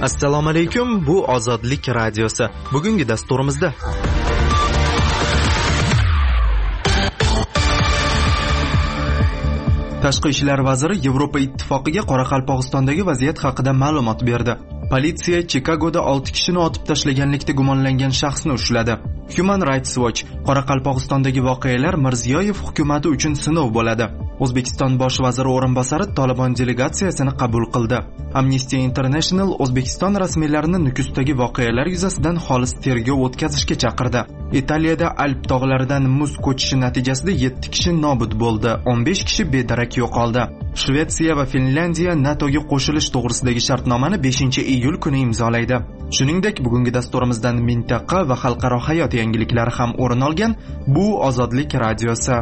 Assalomu alaykum, bu Ozodlik radiosi. Bugungi dasturimizda Tashqi ishlar vaziri Yevropa ittifoqiga Qoraqalpog'istondagi vaziyat haqida ma'lumot berdi. Politsiya Chikagoda 6 kishini otib tashlaganlikda gumonlangan shaxsni ushladi. Human Rights Watch: Qoraqalpog'istondagi voqealar Mirziyoyev hukumati uchun sinov bo'ladi. O'zbekiston bosh vaziri o'rinbosari Tolibon delegatsiyasini qabul qildi. Amnesty International O'zbekiston rasmiylarini Nukusdagi voqealar yuzasidan xolis tergov o'tkazishga chaqirdi. Italiyada Alp tog'laridan muz ko'chishi natijasida 7 kishi nobud bo'ldi, 15 kishi bedarak yo'qoldi. Shvetsiya va Finlandiya NATOga qo'shilish to'g'risidagi shartnomani 5-iyul kuni imzolaydi. Shuningdek, bugungi dasturimizdan mintaqa va xalqaro hayot yangiliklari ham o'rin olgan. Bu Ozodlik radiosi.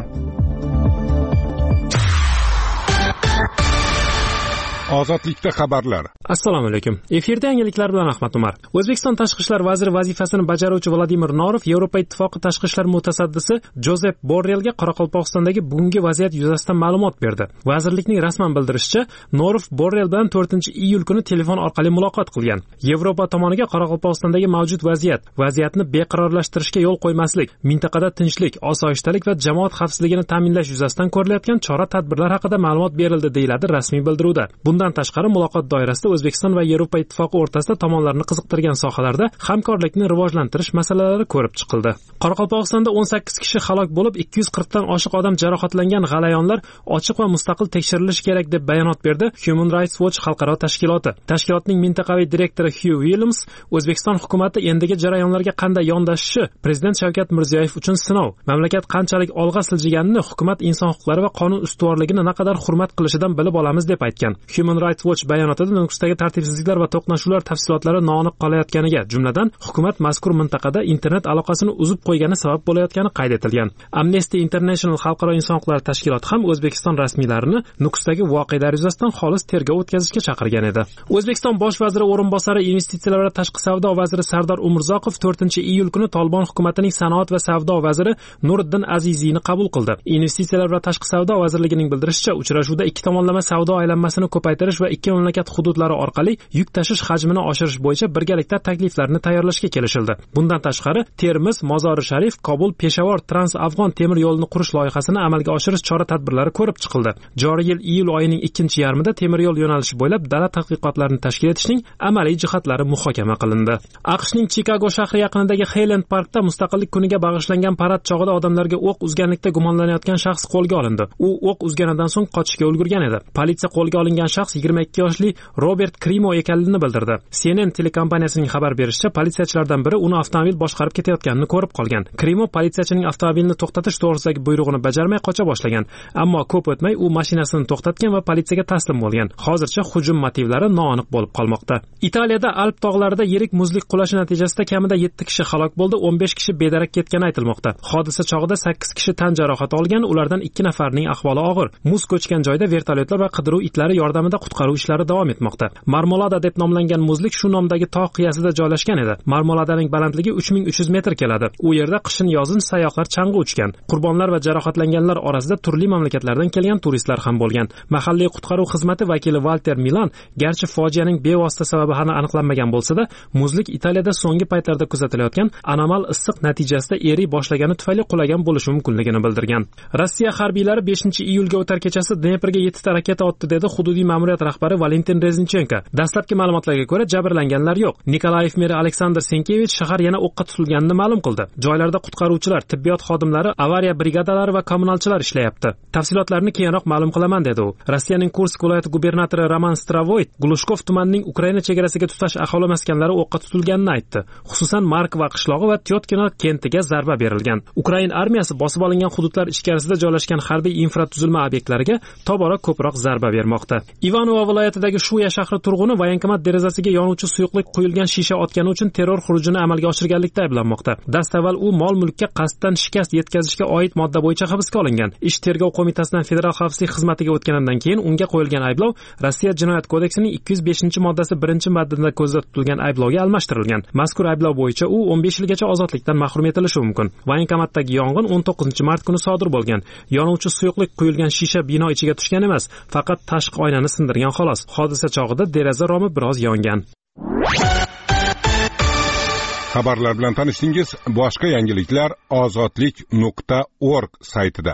Ozodlikda xabarlar. Assalomu alaykum. Efirda yangiliklar bilan Ahmad Umar. O'zbekiston tashqi ishlar vaziri vazifasini bajaruvchi Vladimir Norov Yevropa ittifoqi tashqi ishlar mutasaddisi Jozep Borrellga Qoraqalpog'istondagi bugungi vaziyat yuzasidan ma'lumot berdi. Vazirlikning rasman bildirishicha, Norov Borrell bilan 4-iyul kuni telefon orqali muloqot qilgan. Yevropa tomoniga Qoraqalpog'istondagi mavjud vaziyatni beqarorlashtirishga yo'l qo'ymaslik, mintaqada tinchlik, osoyishtalik va jamoat xavfsizligini ta'minlash yuzasidan ko'rilayotgan chora-tadbirlar haqida ma'lumot berildi, deyiladi rasmiy bildiruvda. Bundan tashqari muloqot doirasida O'zbekiston va Yevropa ittifoqi o'rtasida tomonlarni qiziqtirgan sohalarda hamkorlikni rivojlantirish masalalari ko'rib chiqildi. Qoraqalpog'istonda 18 kishi halok bo'lib, 240 dan oshiq odam jarohatlangan g'alayonlar ochiq va mustaqil tekshirilishi kerak deb bayonot berdi Human Rights Watch xalqaro tashkiloti. Tashkilotning mintaqaviy direktori Hugh Williams O'zbekiston hukumati endigi jarayonlarga qanday yondashishi Prezident Shavkat Mirziyoyev uchun sinov. Mamlakat qanchalik olg'a siljiganini hukumat inson huquqlari va qonun ustuvorligini naqadar hurmat qilishidan bilib olamiz deb aytgan. Human Rights Watch bayonotida Nukusdagi tartibsizliklar va to'qnashuvlar tafsilotlari noaniq qolayotganiga, jumladan hukumat mazkur mintaqada internet aloqasini uzib qo'ygani sabab bo'layotgani qayd etilgan. Amnesty International xalqaro inson huquqlari tashkiloti ham O'zbekiston rasmiylarini Nukusdagi voqealar yuzasidan xolis tergov o'tkazishga chaqirgan edi. O'zbekiston bosh vaziri o'rinbosari investitsiyalar va tashqi savdo vaziri Sardor Umurzoqov 4-iyul kuni Tolibon hukumatining sanoat va savdo vaziri Nuriddin Aziziyni qabul qildi. Investitsiyalar va tashqi savdo vazirligining bildirishicha, uchrashuvda ikki tomonlama savdo aylanmasini ko'paytirish va ikki mamlakat hududlari orqali yuk tashish hajmini oshirish bo'yicha birgalikda takliflarni tayyorlashga kelishildi. Bundan tashqari, Termiz, Mozori Sharif, Kobul, Peshawar trans-afg'on temir yo'lini qurish loyihasini amalga oshirish chora-tadbirlari ko'rib chiqildi. Joriy yil iyul oyining 2-yarmida temir yo'l yo'nalishi bo'ylab dala tadqiqotlarini tashkil etishning amaliy jihatlari muhokama qilindi. AQShning Chikago shahri yaqinidagi Highland Parkda Mustaqillik kuniga bag'ishlangan parad chog'ida odamlarga o'q uzganlikda gumonlanayotgan shaxs qo'lga olindi. U o'q uzganidan so'ng qochishga ulgurgan edi. Politsiya qo'lga olingan shaxs 22 yoshli Robert Krimo ekanligini bildirdi. CNN telekompaniyasining xabar berishicha, politsiyachilardan biri uni avtomobil boshqarib ketayotganini ko'rib qolgan. Krimo politsiyachining avtomobilni to'xtatish to'g'risidagi buyrug'ini bajarmay qocha boshlagan. Ammo ko'p o'tmay u mashinasini to'xtatgan va politsiyaga taslim bo'lgan. Hozircha hujum motivlari noaniq bo'lib qolmoqda. Italiyada Alp tog'larida yirik muzlik qulashi natijasida kamida 7 kishi halok bo'ldi, 15 kishi bedarak ketgani aytilmoqda. Hodisa chog'ida 8 kishi tan jarohati olgan, ulardan 2 nafarining ahvoli og'ir. Muz ko'chgan joyda vertolyotlar va qidiruv itlari yordamida qutqaruv ishlari davom etmoqda. Marmolada deb nomlangan muzlik shu nomdagi tog' qiyasida joylashgan edi. Marmoladaning balandligi 3300 metr keladi. U yerda qishin-yozin sayyohlar chang'i uchgan. Qurbonlar va jarohatlanganlar orasida turli mamlakatlardan kelgan turistlar ham bo'lgan. Mahalliy qutqaruv xizmati vakili Walter Milan, garchi fojianing bevosita sababi hali aniqlanmagan bo'lsa-da, muzlik Italiyada so'nggi paytlarda kuzatilayotgan anomal issiq natijasida eriy boshlagani tufayli qulagan bo'lishi mumkinligini bildirgan. Rossiya harbiylari 5-iyulga o'tar kechasi Dneprga 7 ta raketa otdi, dedi hududiy ma'muriyat rahbari Valentin Rezinchenko. Dastlabki ma'lumotlarga ko'ra, jabrlanganlar yo'q. Nikolayev meri Aleksandr Senkevich shahar yana o'qqa tutilganini ma'lum qildi. Joylarda qutqaruvchilar, tibbiyot xodimlari, avariya brigadalari va kommunalchilar ishlayapti. Tafsilotlarni keyinroq ma'lum qilaman, dedi u. Rossiyaning Kursk viloyati gubernatori Roman Stravoyt Glushkov tumanining Ukraina chegarasiga tutash aholi maskanlari o'qqa tutilganini aytdi. Xususan Markova qishlog'i va Tyotkino kentiga zarba berilgan. Ukraina armiyasi bosib olingan hududlar ichkarisida joylashgan harbiy infratuzilma obyektlariga tobora ko'proq zarba bermoqda. Ivanovo viloyatidagi Shuya shahri turg'uni voyankomat derazasiga yonuvchi suyuqlik quyilgan shisha otgani uchun terror xurujini amalga oshirganlikda ayblanmoqda. Dastavval u mol-mulkka qasddan shikast yetkazishga oid modda bo'yicha hibsga olingan. Ish tergov qo'mitasidan federal xavfsizlik xizmatiga o'tganidan keyin unga qo'yilgan ayblov Rossiya jinoyat kodeksining 205-moddasi 1-maddada ko'zda tutilgan ayblovga almashtirilgan. Mazkur ayblov bo'yicha u 15 yilgacha ozodlikdan mahrum etilishi mumkin. Voyankomatdagi yong'in 19-mart kuni sodir bo'lgan. Yonuvchi suyuqlik quyilgan shisha bino ichiga tushgan emas, faqat tashqi oynani sindirgan xolos. Hodisa chog'ida deraza romi biroz yongan. Xabarlar bilan tanishdingiz. Boshqa yangiliklar ozodlik.org saytida.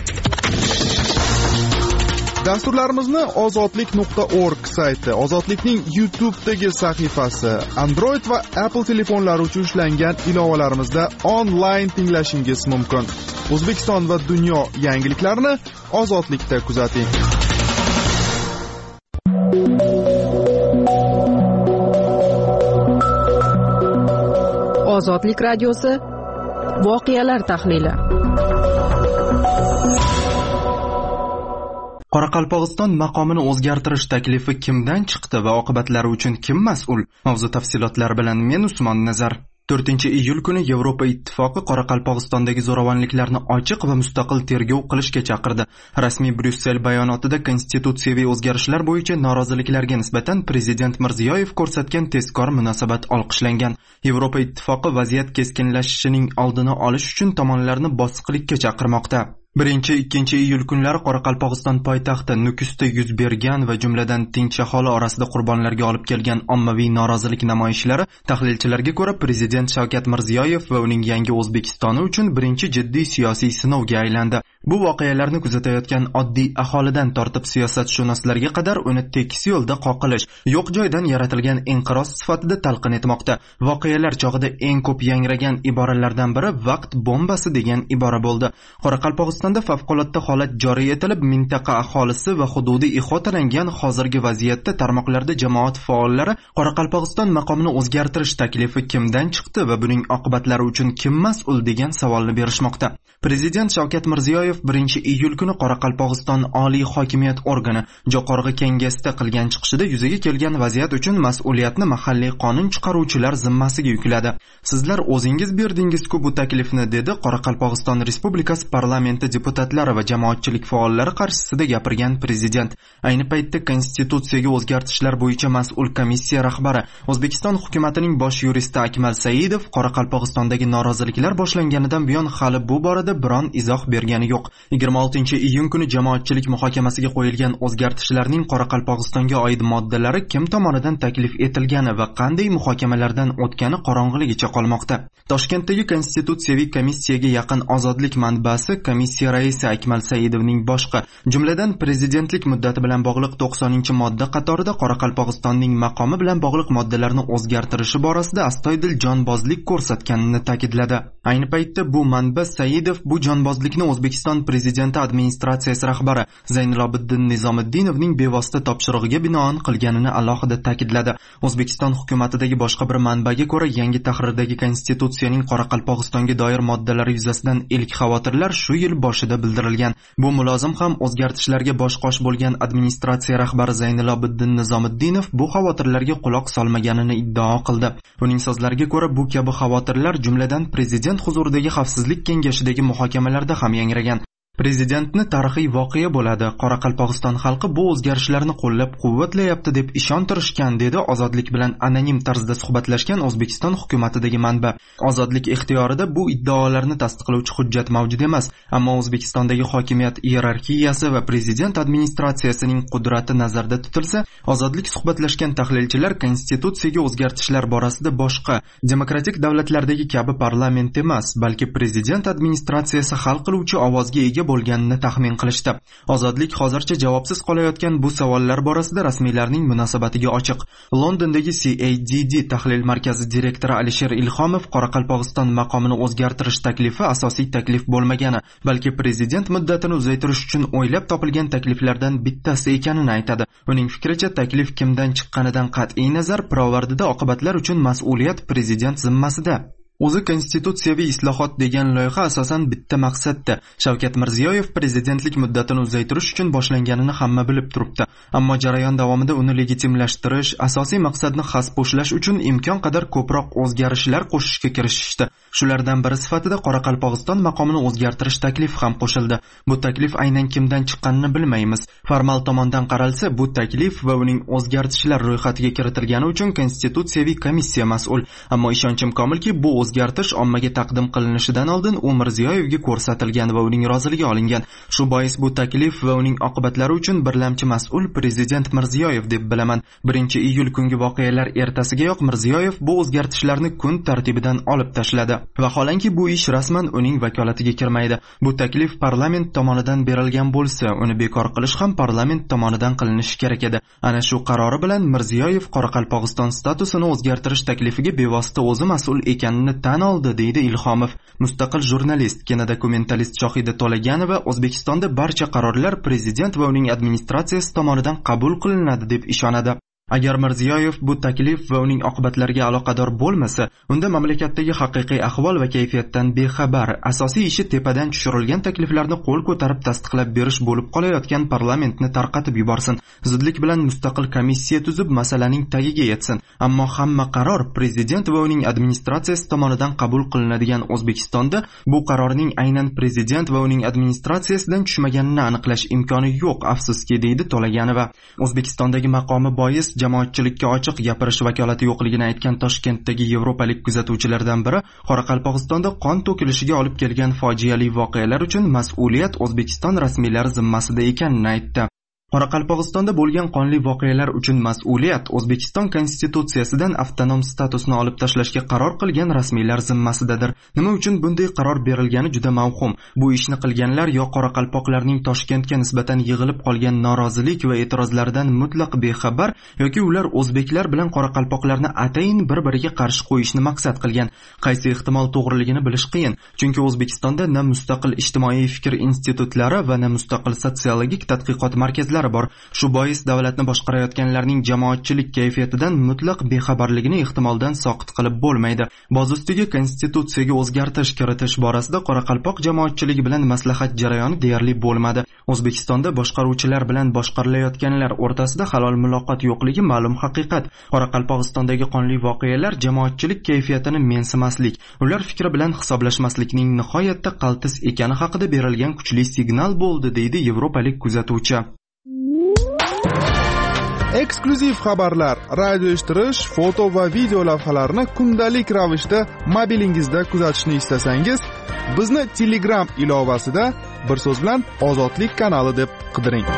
Dasturlarimizni ozodlik.org sayti, Ozodlikning YouTube'dagi sahifasi, Android va Apple telefonlari uchun ishlangan ilovalarimizda onlayn tinglashingiz mumkin. O'zbekiston va dunyo yangiliklarini Ozodlikda kuzating. Ozodlik radiosi voqealar tahlili. Qoraqalpog'iston maqomini o'zgartirish taklifi kimdan chiqdi va oqibatlari uchun kim mas'ul? Mavzu tafsilotlari bilan men Usmon Nazar. 4-iyul kuni Yevropa Ittifoqi Qoraqalpog'istondagi zo'ravonliklarni ochiq va mustaqil tergov qilishga chaqirdi. Rasmiy Bryussel bayonotida konstitutsiyaviy o'zgarishlar bo'yicha noroziliklarga nisbatan prezident Mirziyoyev ko'rsatgan tezkor munosabat olqishlangan. Yevropa Ittifoqi vaziyat keskinlashishining oldini olish uchun tomonlarni bosiqlikka chaqirmoqda. 1-2 iyul kunlari Qoraqalpog'iston poytaxti Nukusda yuz bergan va jumladan tinch aholi orasida qurbonlarga olib kelgan ommaviy norozilik namoyishlari tahlilchilarga ko'ra prezident Shavkat Mirziyoyev va uning yangi O'zbekistoni uchun birinchi jiddiy siyosiy sinovga aylandi. Bu voqealarni kuzatayotgan oddiy aholidan tortib siyosatshunoslarga qadar uni tekis yo'lda qoqilish, yo'q joydan yaratilgan inqiroz sifatida talqin etmoqda. Voqealar chog'ida eng ko'p yangragan iboralardan biri vaqt bombasi degan ibora bo'ldi. Qoraqalpog'istonda favqulodda holat joriy etilib, mintaqa aholisi va hududiy ihotalangan hozirgi vaziyatda tarmoqlarda jamoat faollari Qoraqalpog'iston maqomini o'zgartirish taklifi kimdan chiqdi va buning oqibatlari uchun kim mas'ul degan savolni berishmoqda. Prezident Shavkat Mirziyoyev 1-iyul kuni Qoraqalpog'iston Oliy hokimiyat organi Jo'qorg'i Kengesda qilgan chiqishida yuzaga kelgan vaziyat uchun mas'uliyatni mahalliy qonun chiqaruvchilar zimmasiga yukladi. Sizlar o'zingiz berdingiz-ku bu taklifni, dedi Qoraqalpog'iston Respublikasi parlamenti deputatlari va jamoatchilik faollari qarshisida gapirgan prezident. Ayni paytda konstitutsiyaga o'zgartishlar bo'yicha mas'ul komissiya rahbari, O'zbekiston hukumatining bosh yuristi Akmal Saidov Qoraqalpog'istondagi noroziliklar boshlanganidan buyon hali bu borada biron izoh bergani yo'q. 26-iyun kuni jamoatchilik muhokamasiga qo'yilgan o'zgartishlarning Qoraqalpog'istonga oid moddalari kim tomonidan taklif etilgani va qanday muhokamalardan o'tgani qorong'iligicha qolmoqda. Toshkentdagi konstitutsiyaviy komissiyaga yaqin Ozodlik manbasi komissiya raisi Akmal Saidovning boshqa, jumladan prezidentlik muddati bilan bog'liq 90-modda qatorida Qoraqalpog'istonning maqomi bilan bog'liq moddalarni o'zgartirishi borasida astoydil jonbozlik ko'rsatganini ta'kidladi. Ayni paytda bu manba Saidov bu jonbozlikni O'zbekiston prezidenti administratsiyasi rahbari Zaynilobiddin Nizomiddinovning bevosita topshirig'iga binoan qilganini alohida ta'kidladi. O'zbekiston hukumatidagi boshqa bir manbaga ko'ra, yangi tahrirdagi konstitutsiyaning Qoraqalpog'istonga doir moddalari yuzasidan ilk xavotirlar shu yil boshida bildirilgan. Bu mulozim ham o'zgartishlarga bosh-qosh bo'lgan administratsiya rahbari Zaynilobiddin Nizomiddinov bu xavotirlarga quloq solmaganini iddao qildi. Uning so'zlariga ko'ra, bu kabi xavotirlar jumladan prezident huzuridagi xavfsizlik kengashidagi muhokamalarda ham yangragan. Prezidentni tarixiy voqea bo'ladi. Qoraqalpog'iston xalqi bu o'zgarishlarni qo'llab-quvvatlayapti deb ishontirishgan, dedi Ozodlik bilan anonim tarzda suhbatlashgan O'zbekiston hukumatidagi manba. Ozodlik ixtiyorida bu iddaolarni tasdiqlovchi hujjat mavjud emas, ammo O'zbekistondagi hokimiyat iyerarxiyasi va prezident administratsiyasining qudrati nazarda tutilsa, Ozodlik suhbatlashgan tahlilchilar konstitutsiyaga o'zgartishlar borasida boshqa demokratik davlatlardagi kabi parlament emas, balki prezident administratsiyasi hal qiluvchi ovozga ega bo'lganini taxmin qilishdi. Ozodlik hozircha javobsiz qolayotgan bu savollar borasida rasmiylarning munosabatiga ochiq. Londondagi CADD tahlil markazi direktori Alisher Ilhomov Qoraqalpog'iston maqomini o'zgartirish taklifi asosiy taklif bo'lmagani, balki prezident muddatini uzaytirish uchun o'ylab topilgan takliflardan bittasi ekanini aytadi. Uning fikricha, taklif kimdan chiqqanidan qat'iy nazar, pirovardida oqibatlar uchun mas'uliyat prezident zimmasida. O'zi konstitutsiyaviy islohot degan loyiha asosan bitta maqsadda. Shavkat Mirziyoyev prezidentlik muddatini uzaytirish uchun boshlanganini hamma bilib turibdi. Ammo jarayon davomida uni legitimlashtirish, asosiy maqsadni xaspo'shlash uchun imkon qadar ko'proq o'zgarishlar qo'shishga kirishishdi. Shulardan biri sifatida Qoraqalpog'iston maqomini o'zgartirish taklifi ham qo'shildi. Bu taklif aynan kimdan chiqqanini bilmaymiz. Formal tomondan qaralsa, bu taklif va uning o'zgartishlar ro'yxatiga kiritilgani uchun konstitutsiyaviy komissiya mas'ul. Ammo ishonchim komilki, bu o'zgartirish ommaga taqdim qilinishidan oldin u Mirziyoyevga ko'rsatilgan va uning roziligi olingan. Shu bois bu taklif va uning oqibatlari uchun birlamchi mas'ul prezident Mirziyoyev deb bilaman. 1-iyul kungi voqealar ertasigayoq Mirziyoyev bu o'zgartirishlarni kun tartibidan olib tashladi. Vaholanki bu ish rasman uning vakolatiga kirmaydi. Bu taklif parlament tomonidan berilgan bo'lsa, uni bekor qilish ham parlament tomonidan qilinishi kerak edi. Ana shu qarori bilan Mirziyoyev Qoraqalpog'iston statusini o'zgartirish taklifiga bevosita o'zi mas'ul ekanini tan oldi, deydi Ilhomov. Mustaqil jurnalist, kinodokumentalist Shohida To'laganova O'zbekistonda barcha qarorlar prezident va uning administratsiyasi tomonidan qabul qilinadi deb ishonadi. Agar Mirziyoyev bu taklif va uning oqibatlariga aloqador bo'lmasa, unda mamlakatdagi haqiqiy ahvol va kayfiyatdan bexabar, asosiy ishi tepadan tushirilgan takliflarni qo'l ko'tarib tasdiqlab berish bo'lib qolayotgan parlamentni tarqatib yuborsin. Zudlik bilan mustaqil komissiya tuzib masalaning tagiga yetsin. Ammo hamma qaror prezident va uning administratsiyasi tomonidan qabul qilinadigan O'zbekistonda bu qarorning aynan prezident va uning administratsiyasidan tushmaganini aniqlash imkoni yo'q, afsuski, deydi To'laganova. O'zbekistondagi maqomi bois jamoatchilikka ochiq gapirish vakolati yo'qligini aytgan Toshkentdagi yevropalik kuzatuvchilardan biri Qoraqalpog'istonda qon to'kilishiga olib kelgan fojiali voqealar uchun mas'uliyat O'zbekiston rasmiylari zimmasida ekanini aytdi. Qoraqalpog'istonda bo'lgan qonli voqealar uchun mas'uliyat O'zbekiston konstitutsiyasidan avtonom statusni olib tashlashga qaror qilgan rasmiylar zimmasidadir. Nima uchun bunday qaror berilgani juda mavhum. Bu ishni qilganlar yo qoraqalpoqlarning Toshkentga nisbatan yig'ilib qolgan norozilik va e'tirozlaridan mutlaq bexabar yoki ular o'zbeklar bilan qoraqalpoqlarni atayin bir-biriga qarshi qo'yishni maqsad qilgan. Qaysi ehtimol to'g'riligini bilish qiyin, chunki O'zbekistonda na mustaqil ijtimoiy fikr institutlari va na mustaqil sotsiologik tadqiqot markazlari bor. Shu bois davlatni boshqarayotganlarning jamoatchilik kayfiyatidan mutlaq bexabarligini ehtimoldan soqit qilib bo'lmaydi. Boz ustiga konstitutsiyaga o'zgartirish kiritish borasida Qoraqalpoq jamoatchiligi bilan maslahat jarayoni deyarli bo'lmadi. O'zbekistonda boshqaruvchilar bilan boshqarilayotganlar o'rtasida halol muloqot yo'qligi ma'lum haqiqat. Qoraqalpog'istondagi qonli voqealar jamoatchilik kayfiyatini mensimaslik, ular fikri bilan hisoblashmaslikning nihoyatda qaltis ekani haqida berilgan kuchli signal bo'ldi, deydi yevropalik kuzatuvchi. Eksklyuziv xabarlar, radio eshittirish, foto va video lavhalarni kundalik ravishda mobilingizda kuzatishni istasangiz, bizni Telegram ilovasida bir so'z bilan Ozodlik kanali deb qidiring.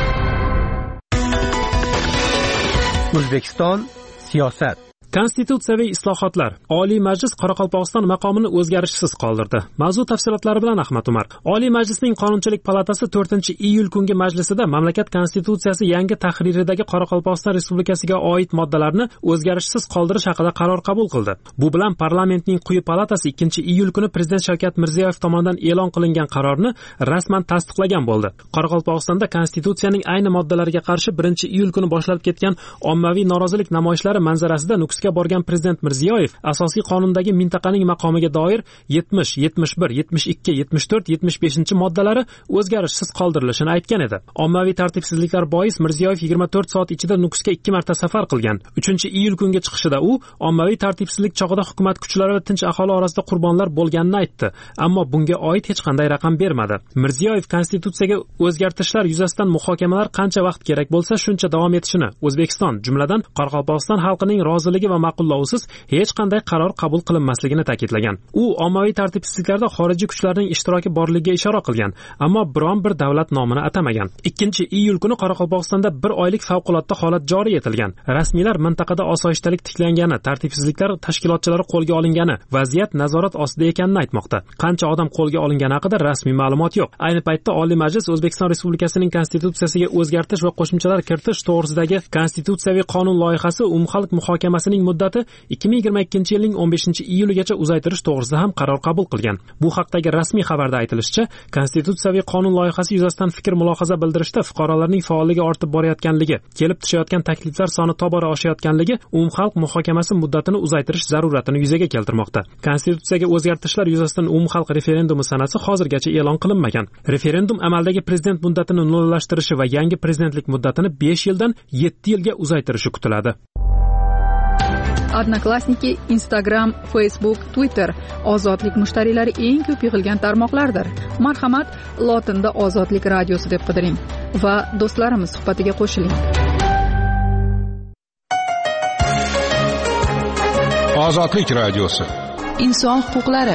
O'zbekiston siyosat. Konstitutsiyaviy islohotlar. Oliy Majlis Qoraqalpog'iston maqomini o'zgarishsiz qoldirdi. Mavzu tafsilotlari bilan Ahmad Umar. Oliy Majlisning Qonunchilik palatasi 4-iyul kungi majlisida mamlakat konstitutsiyasi yangi tahriridagi Qoraqalpog'iston Respublikasiga oid moddalarni o'zgarishsiz qoldirish haqida qaror qabul qildi. Bu bilan parlamentning quyi palatasi 2-iyul kuni prezident Shavkat Mirziyoyev tomonidan e'lon qilingan qarorni rasman tasdiqlagan bo'ldi. Qoraqalpog'istonda konstitutsiyaning ayni moddalariga qarshi 1-iyul kuni boshlanib ketgan ommaviy norozilik namoyishlari manzarasida Nukusga borgan prezident Mirziyoyev asosiy qonundagi mintaqaning maqomiga doir 70, 71, 72, 74, 75 moddalari o'zgarishsiz qoldirilishini aytgan edi. Ommaviy tartibsizliklar bois Mirziyoyev 24 soat ichida Nukusga 2 marta safar qilgan. 3-iyul kungi chiqishida u ommaviy tartibsizlik chog'ida hukumat kuchlari va tinch aholi orasida qurbonlar bo'lganini aytdi, ammo bunga oid hech qanday raqam bermadi. Mirziyoyev konstitutsiyaga o'zgartirishlar yuzasidan muhokamalar qancha vaqt kerak bo'lsa shuncha davom etishini, O'zbekiston, jumladan Qoraqalpog'iston xalqining roziligi va ma'qullovisiz hech qanday qaror qabul qilinmasligini ta'kidlagan. U ommaviy tartibsizliklarda xorijiy kuchlarning ishtiroki borligiga ishora qilgan, ammo biron bir davlat nomini atamagan. 2-iyul kuni Qoraqalpog'istonda 1 oylik favqulodda holat joriy etilgan. Rasmiylar mintaqada osoyishtalik tiklangani, tartibsizliklar tashkilotchilari qo'lga olingani, vaziyat nazorat ostida ekanini aytmoqda. Qancha odam qo'lga olingani haqida rasmiy ma'lumot yo'q. Ayni paytda Oliy Majlis O'zbekiston Respublikasining konstitutsiyasiga o'zgartirish va qo'shimchalar kiritish to'g'risidagi konstitutsiyaviy qonun loyihasi umumxalq muhokamasining muddati 2022-yilning 15-iyuligacha uzaytirish to'g'risida ham qaror qabul qilgan. Bu haqdagi rasmiy xabarda aytilishicha, konstitutsiyaviy qonun loyihasi yuzasidan fikr mulohaza bildirishda fuqarolarning faolligi ortib borayotganligi, kelib tushayotgan takliflar soni tobora oshayotganligi umumxalq muhokamasi muddatini uzaytirish zaruratini yuzaga keltirmoqda. Konstitutsiyaga o'zgartirishlar yuzasidan umumxalq referendumi sanasi hozirgacha e'lon qilinmagan. Referendum amaldagi prezident muddatini nollashtirishi va yangi prezidentlik muddatini 5 yildan 7 yilga uzaytirishi kutiladi. Odnoklassniki, Instagram, Facebook, Twitter ozodlik mushtariylari eng ko'p yig'ilgan tarmoqlardir. Marhamat, lotinda Ozodlik radiosi deb qidiring va do'stlarimiz suhbatiga qo'shiling. Ozodlik radiosi. inson huquqlari.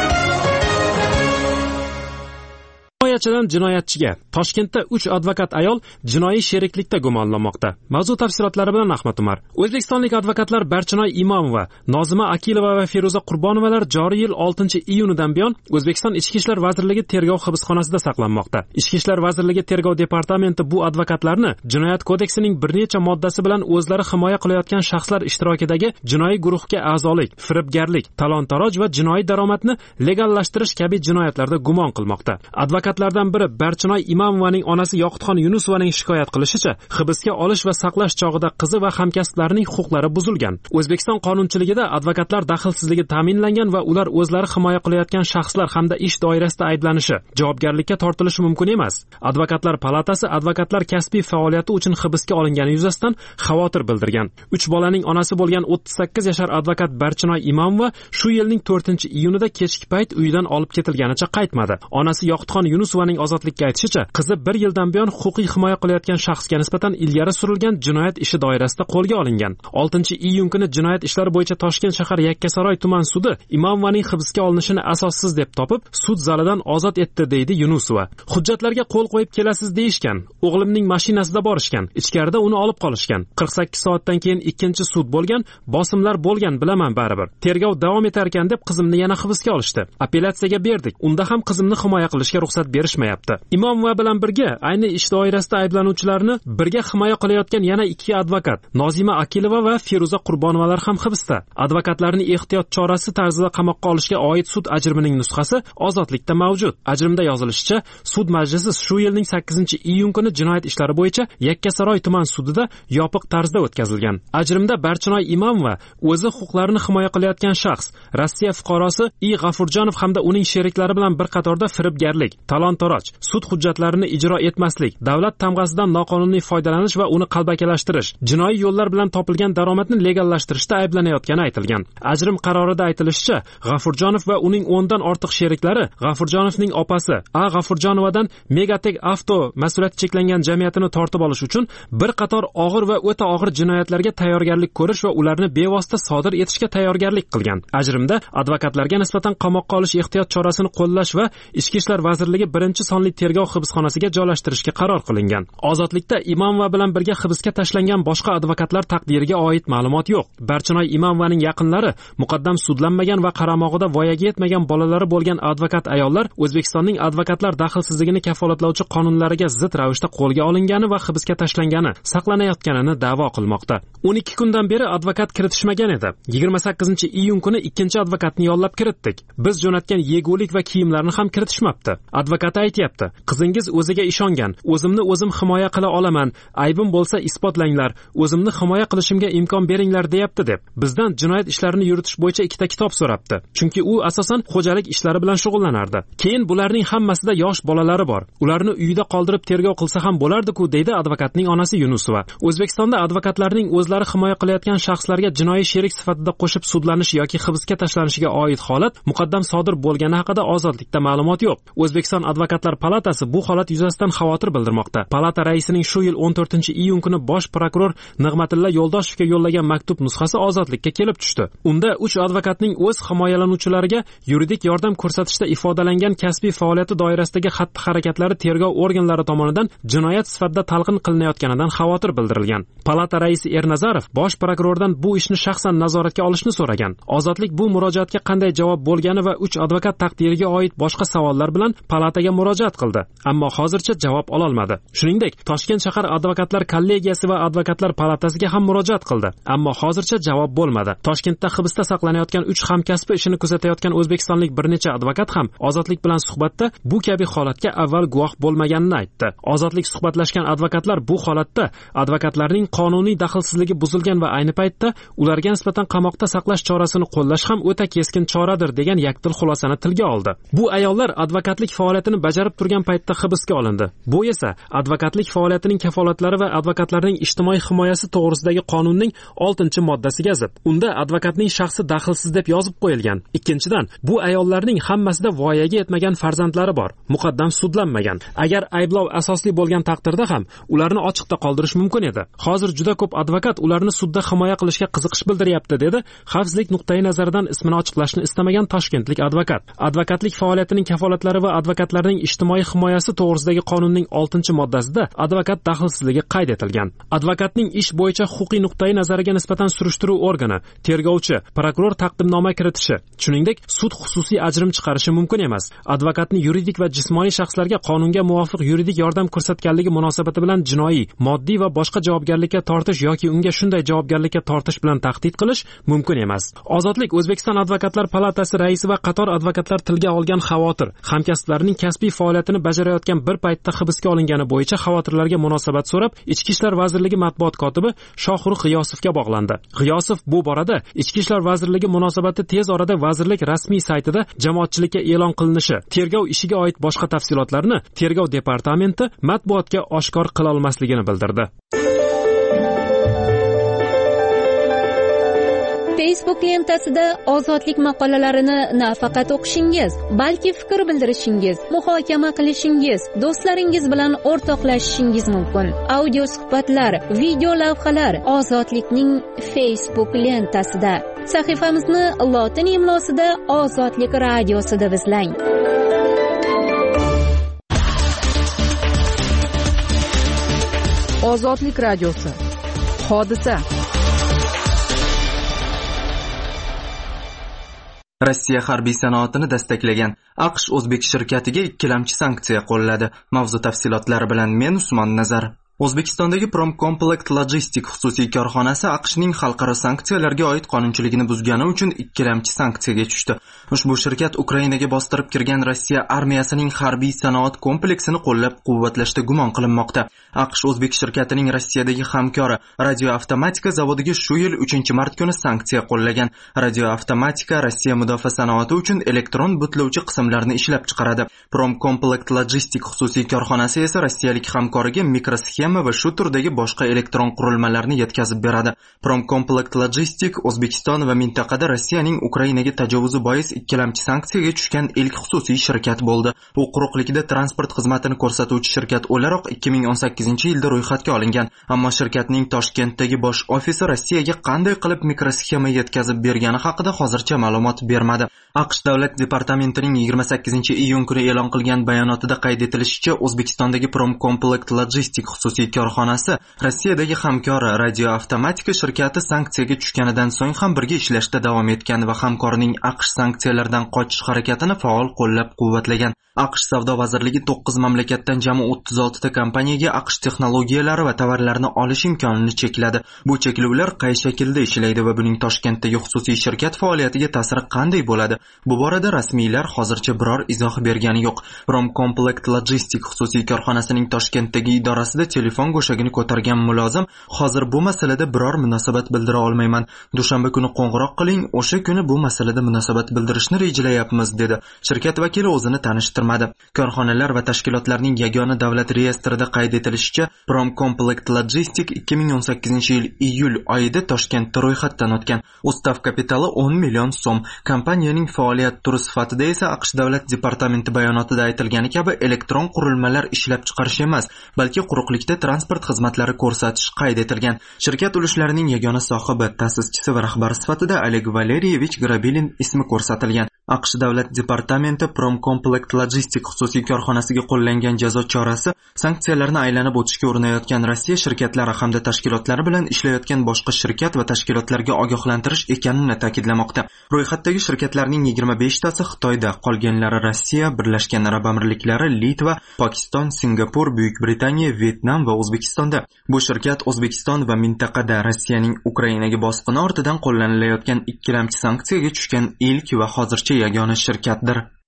Jinoyatchidan jinoyatchiga Toshkentda 3 advokat ayol jinoiy sheriklikda gumonlanmoqda. Mavzu tafsilotlari bilan Ahmad Umar. O'zbekistonlik advokatlar Barchinoy Imomova, Nozima Akilova va Feruza Qurbonovalar joriy yil 6-iyunidan buyon O'zbekiston Ichki ishlar vazirligi tergov hibsxonasida saqlanmoqda. Ichki ishlar vazirligi tergov departamenti bu advokatlarni Jinoyat kodeksining bir necha moddasi bilan o'zlari himoya qilayotgan shaxslar ishtirokidagi jinoiy guruhga a'zolik, firibgarlik, talon-taroj va jinoiy daromadni legallashtirish kabi jinoyatlarda gumon qilmoqda. Advokatlardan biri Barchinoy Imomovaning onasi Yoqutxon Yunusovaning shikoyat qilishicha, hibsga olish va saqlash chog'ida qizi va hamkasblarining huquqlari buzilgan. O'zbekiston qonunchiligida advokatlar daxlsizligi ta'minlangan va ular o'zlari himoya qilayotgan shaxslar hamda ish doirasida ayblanishi, javobgarlikka tortilishi mumkin emas. Advokatlar palatasi advokatlar kasbiy faoliyati uchun hibsga olingani yuzasidan xavotir bildirgan. 3 bolaning onasi bo'lgan 38 yashar advokat Barchinoy Imomova shu yilning 4-iyunida kechki payt uyidan olib ketilganicha qaytmadi. Onasi Yoqutxon Yunusovaning ozodlikka aytishicha, qizi 1 yildan buyon huquqiy himoya qilayotgan shaxsga nisbatan ilgari surilgan jinoyat ishi doirasida qo'lga olingan. 6-iyun kuni jinoyat ishlari bo'yicha Toshkent shahar Yakkasaroy tuman sudi Imomovaning hibsga olinishini asossiz deb topib, sud zalidan ozod etdi, deydi Yunusova. Hujjatlarga qo'l qo'yib kelasiz deyishgan. O'g'limning mashinasida borishgan. Ichkarida uni olib qolishgan. 48 soatdan keyin ikkinchi sud bo'lgan, bosimlar bo'lgan, bilaman baribir. Tergov davom etar ekan deb qizimni yana hibsga olishdi. Apellyatsiyaga berdik. Unda ham qizimni himoya qilishga ruxsat berishmayapti. Imomova bilan birga ayni ish doirasida ayblanuvchilarni birga himoya qilayotgan yana 2 advokat, Nozima Akilova va Feruza Qurbonovalar ham hibsda. Advokatlarning ehtiyot chorasi tarzida qamoqqa olishga oid sud ajrimining nusxasi ozodlikda mavjud. Ajrimda yozilishicha, sud majlisi shu yilning 8-iyun kuni jinoyat ishlari bo'yicha Yakkasaroy tuman sudida yopiq tarzda o'tkazilgan. Ajrimda Barchinoy Imomova o'zi huquqlarini himoya qilayotgan shaxs, Rossiya fuqarosi I. G'afurjonov hamda uning sheriklari bilan bir qatorda firibgarlik, talon-taroj, sud hujjatlarini ijro etmaslik, davlat tamg'asidan noqonuniy foydalanish va uni qalbakilashtirish, jinoiy yo'llar bilan topilgan daromadni legallashtirishda ayblanayotgani aytilgan. Ajrim qarorida aytilishicha, G'afurjonov va uning 10 dan ortiq sheriklari G'afurjonovning opasi A. G'afurjonovadan Megatek Avto mas'uliyati cheklangan jamiyatini tortib olish uchun bir qator og'ir va o'ta og'ir jinoyatlarga tayyorgarlik ko'rish va ularni bevosita sodir etishga tayyorgarlik qilgan. Ajrimda advokatlarga nisbatan qamoqqa olish ehtiyot chorasini qo'llash va Ichki ishlar vazirligi 1-sonli tergov hibsxonasiga joylashtirishga qaror qilingan. Ozodlikda Imomova bilan birga hibsga tashlangan boshqa advokatlar taqdiriga oid ma'lumot yo'q. Barchinoy Imomovaning yaqinlari muqaddam sudlanmagan va qaramog'ida voyaga yetmagan bolalari bo'lgan advokat ayollar O'zbekistonning advokatlar daxlsizligini kafolatlovchi qonunlariga zid ravishda qo'lga olingani va hibsga tashlangani, saqlanayotganini da'vo qilmoqda. 12 kundan beri advokat kiritishmagan edi. 28-iyun kuni ikkinchi advokatni yollab kiritdik. Biz jo'natgan yegulik va kiyimlarni ham kiritishmabdi. Advokat aytayapti, qizingiz o'ziga ishongan, o'zimni o'zim himoya qila olaman, aybim bo'lsa isbotlanglar, o'zimni himoya qilishimga imkon beringlar deyapti deb. Bizdan jinoyat ishlarini yuritish bo'yicha 2 kitob so'rabdi. Chunki u asosan xo'jalik ishlari bilan shug'ullanardi. Keyin bularning hammasida yosh bolalari bor. Ularni uyida qoldirib tergov qilsa ham bo'lardi-ku, deydi advokatning onasi Yunusova. O'zbekistonda advokatlarning o'zlari himoya qilayotgan shaxslarga jinoiy sherik sifatida qo'shib sudlanish yoki hibsga tashlanishiga oid holat muqaddam sodir bo'lgani haqida ozodlikda ma'lumot yo'q. O'zbekiston advokatlar palatasi bu holat yuzasidan xavotir bildirmoqda. Palata raisining shu yil 14-iyun kuni bosh prokuror Nig'matilla Yo'ldoshevga yo'llagan maktub nusxasi ozodlikka kelib tushdi. Unda 3 advokatning o'z himoyalanuvchilariga yuridik yordam ko'rsatishda ifodalangan kasbiy faoliyati doirasidagi xatti-harakatlari tergov organlari tomonidan jinoyat sifatida talqin qilinayotganidan xavotir bildirilgan. Palata raisi Ernazarov bosh prokurordan bu ishni shaxsan nazoratga olishni so'ragan. Ozodlik bu murojaatga qanday javob bo'lgani va 3 advokat taqdiriga oid boshqa savollar bilan palataga murojaat qildi, ammo hozircha javob ola olmadi. Shuningdek, Toshkent shahar advokatlar kollegiyasi va advokatlar palatasiga ham murojaat qildi, ammo hozircha javob bo'lmadi. Toshkentda hibsda saqlanayotgan 3 hamkasbi ishini kuzatayotgan o'zbekistonlik bir necha advokat ham ozodlik bilan suhbatda bu kabi holatga avval guvoh bo'lmaganini aytdi. Ozodlik suhbatlashgan advokatlar bu holatda advokatlarning qonuniy daxlsizligi buzilgan va ayni paytda ularga nisbatan qamoqda saqlash chorasini qo'llash ham o'ta keskin choradir degan yakdil xulosani tilga oldi. Bu ayollar advokatlik faoliyati faoliyatini bajarib turgan paytda hibsga olindi. Bu esa advokatlik faoliyatining kafolatlari va advokatlarning ijtimoiy himoyasi to'g'risidagi qonunning 6-moddasiga zid. Unda advokatning shaxsi daxlsiz deb yozib qo'yilgan. Ikkinchidan, bu ayollarning hammasida voyaga yetmagan farzandlari bor, muqaddam sudlanmagan. Agar ayblov asosli bo'lgan taqdirda ham ularni ochiqda qoldirish mumkin edi. Hozir juda ko'p advokat ularni sudda himoya qilishga qiziqish bildiryapti, dedi xavfsizlik nuqtai nazaridan ismini ochiqlashni istamagan toshkentlik advokat. Advokatlik faoliyatining kafolatlari va advokatlarning ijtimoiy himoyasi to'g'risidagi qonunning 6-moddasida advokat daxlsizligi qayd etilgan. Advokatning ish bo'yicha huquqiy nuqtai nazariga nisbatan surishtiruv organi, tergovchi, prokuror taqdimnoma kiritishi, shuningdek sud xususiy ajrim chiqarishi mumkin emas. Advokatni yuridik va jismoniy shaxslarga qonunga muvofiq yuridik yordam ko'rsatganligi munosabati bilan jinoiy, moddiy va boshqa javobgarlikka tortish yoki unga shunday javobgarlikka tortish bilan tahdid qilish mumkin emas. Ozodlik O'zbekiston Advokatlar palatasi raisi va qator advokatlar tilga olgan xavotir, hamkasblarining kasbiy faoliyatini bajarayotgan bir paytda hibsga olingani bo'yicha xavotirlarga munosabat so'rab, Ichki ishlar vazirligi matbuot kotibi Shohruh G'iyosovga bog'landi. G'iyosov bu borada Ichki ishlar vazirligi munosabati tez orada vazirlik rasmiy saytida jamoatchilikka e'lon qilinishi, tergov ishiga oid boshqa tafsilotlarni Tergov departamenti matbuotga oshkor qila olmasligini bildirdi. Facebook lentasida ozodlik maqolalarini nafaqat o'qishingiz, balki fikr bildirishingiz, muhokama qilishingiz, do'stlaringiz bilan o'rtoqlashishingiz mumkin. Audio suhbatlar, video lavhalar Ozodlikning Facebook lentasida. Sahifamizni lotin imlosida Ozodlik radiosi deb izlang. Ozodlik radiosi. Hodisa. Rossiya harbiy sanoatini destaklagan AQSh o'zbek shirkatiga ikkilamchi sanksiya qo'lladi. Mavzu tafsilotlari bilan men Usmon Nazar. O'zbekistondagi Promcomplect Logistic xususiy korxonasi AQShning xalqaro sanksiyalarga oid qonunchiligini buzgani uchun ikkilamchi sanksiyaga tushdi. Ushbu shirkat Ukrainaga bostirib kirgan Rossiya armiyasining harbiy sanoat kompleksini qo'llab-quvvatlashda gumon qilinmoqda. AQSh o'zbek shirkatining Rossiyadagi hamkori Radioavtomatika zavodiga shu yil 3-mart kuni sanksiya qo'llagan. Radioavtomatika Rossiya mudofaa sanoati uchun elektron butlovchi qismlarni ishlab chiqaradi. Promcomplect Logistic xususiy korxonasi esa rossiyalik hamkoriga mikrosxema va shu turdagi boshqa elektron qurilmalarni yetkazib beradi. Promcomplect Logistic O'zbekiston va mintaqada Rossiyaning Ukrainaga tajovuzi bois ikkilamchi sanksiyaga tushgan ilk xususiy shirkat bo'ldi. U quruqlikda transport xizmatini ko'rsatuvchi shirkat o'laroq 2018-yilda ro'yxatga olingan, ammo shirkatning Toshkentdagi bosh ofisi Rossiyaga qanday qilib mikrosxema yetkazib bergani haqida hozircha ma'lumot bermadi. AQSh davlat departamentining 28-iyun kuni e'lon qilgan bayonotida qayd etilishicha, O'zbekistondagi Promcomplect Logistic xususiy korxonasi Rossiyadagi hamkori Radioavtomatika shirkati sanksiyaga tushganidan so'ng ham birga ishlashda davom etgan va hamkorining AQSh sanksiyalardan qochish harakatini faol qo'llab-quvvatlagan. AQSh savdo vazirligi 9 mamlakatdan jami 36 ta kompaniyaga AQSh texnologiyalari va tovarlarini olish imkonini chekladi. Bu cheklovlar qay shaklda ishlaydi va buning Toshkentdagi xususiy shirkat faoliyatiga ta'siri qanday bo'ladi? Bu borada rasmiylar hozircha biror izoh bergani yo'q. Promcomplect Logistic xususiy korxonasining Toshkentdagi idorasida telefon go'shagini ko'targan mulozim hozir bu masalada biror munosabat bildira olmayman. Dushanba kuni qo'ng'iroq qiling, o'sha kuni bu masalada munosabat bildirishni rejalayapmiz, dedi. Shirkat vakili o'zini tanishtirmadi. Korxonalar va tashkilotlarning yagona davlat reyestrida qayd etilishicha, Promcomplect Logistic 2018-yil iyul oyida Toshkentda ro'yxatdan o'tgan. Ustav kapitali 10 million so'm. Kompaniyaning faoliyat turi sifatida esa AQSh davlat departamenti bayonotida aytilgani kabi elektron qurilmalar ishlab chiqarish emas, balki quruqlikda transport xizmatlari ko'rsatish qayd etilgan. Shirkat ulushlarining yagona sohibi, ta'sischisi va rahbari sifatida Oleg Valeriyevich Grabilin ismi ko'rsatilgan. AQSh davlat departamenti Promcomplect Logistic xususiy korxonasiga qo'llangan jazo chorasi sanksiyalarni aylanib o'tishga urinayotgan Rossiya shirkatlari hamda tashkilotlari bilan ishlayotgan boshqa shirkat va tashkilotlarga ogohlantirish ekanini ta'kidlamoqda. Ro'yxatdagi shirkatlarning 25 tasi Xitoyda, qolganlari Rossiya, Birlashgan Arab Amirliklari, Litva, Pokiston, Singapur, Buyuk Britaniya, Vyetnam va O'zbekistonda. Bu shirkat O'zbekiston va mintaqada Rossiyaning Ukrainaga bosqini ortidan qo'llanilayotgan ikkilamchi sanksiyaga tushgan ilk va hozircha yagona shirkatdir.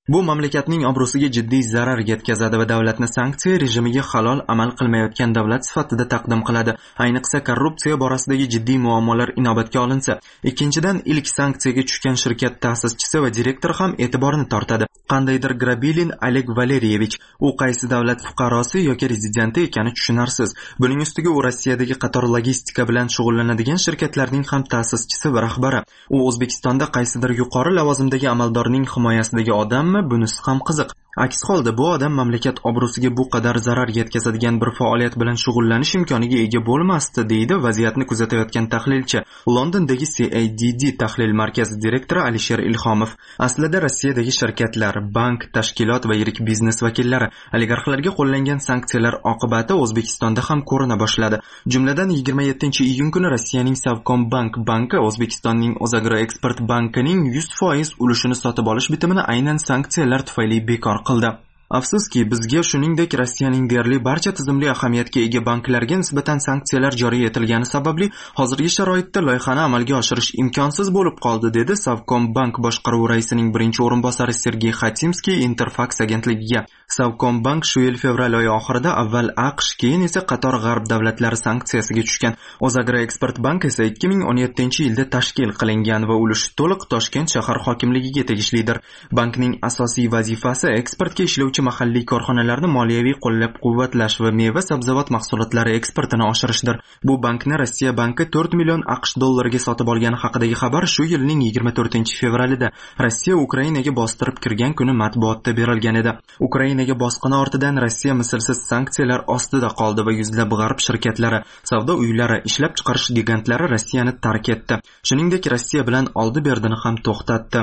Bu mamlakatning obro'siga jiddiy zarar yetkazadi va davlatni sanksiya rejimiga halol amal qilmayotgan davlat sifatida taqdim qiladi. Ayniqsa korrupsiya borasidagi jiddiy muammolar inobatga olinsa. Ikkinchidan, ilk sanksiyaga tushgan shirkat ta'sischisi va direktori ham e'tiborni tortadi. Qandaydir Grabilin Oleg Valeriyevich, u qaysi davlat fuqarosi yoki rezidenti ekani tushunarsiz. Buning ustiga u Rossiyadagi qator logistika bilan shug'ullanadigan shirkatlarning ham ta'sischisi va rahbari. U O'zbekistonda qaysidir yuqori lavozimdagi amaldorning himoyasidagi odammi? Bunisi ham qiziq. Aks holda bu odam mamlakat obro'siga bu qadar zarar yetkazadigan bir faoliyat bilan shug'ullanish imkoniga ega bo'lmasdi, deydi vaziyatni kuzatayotgan tahlilchi, Londondagi CADD tahlil markazi direktori Alisher Ilhomov. Aslida Rossiyadagi shirkatlar, bank, tashkilot va yirik biznes vakillari oligarxlarga qo'llangan sanksiyalar oqibati O'zbekistonda ham ko'rina boshladi. Jumladan 27-iyun kuni Rossiyaning Savcombank banki O'zbekistonning O'zagroeksport bankining 100% ulushini sotib olish bitimini aynan sanksiyalar tufayli bekor qildi. Afsuski, bizga shuningdek Rossiyaning deyarli barcha tizimli ahamiyatga ega banklarga nisbatan sanksiyalar joriy etilgani sababli hozirgi sharoitda loyihani amalga oshirish imkonsiz bo'lib qoldi, dedi Savcombank boshqaruvi raisining birinchi o'rinbosari Sergey Khatimskiy Interfax agentligiga. Savcombank shu yil fevral oyi oxirida avval AQSh, keyin esa qator g'arb davlatlari sanksiyasiga tushgan. O'zagroeksport bank esa 2017-yilda tashkil qilingan va ulushi to'liq Toshkent shahar hokimligiga tegishlidir. Bankning asosiy vazifasi eksportga ishlovchi mahalliy korxonalarni moliyaviy qo'llab-quvvatlash va meva-sabzavot mahsulotlari eksportini oshirishdir. Bu bankni Rossiya banki 4 million AQSh dollariga sotib olgani haqidagi xabar shu yilning 24-fevralida Rossiya Ukrainaga bostirib kirgan kuni matbuotda berilgan edi. Ukrainaga bosqini ortidan Rossiya mislsiz sanksiyalar ostida qoldi va yuzlab g'arb shirkatlari, savdo uylari, ishlab chiqarish gigantlari Rossiyani tark etdi. Shuningdek, Rossiya bilan oldi-berdini ham to'xtatdi.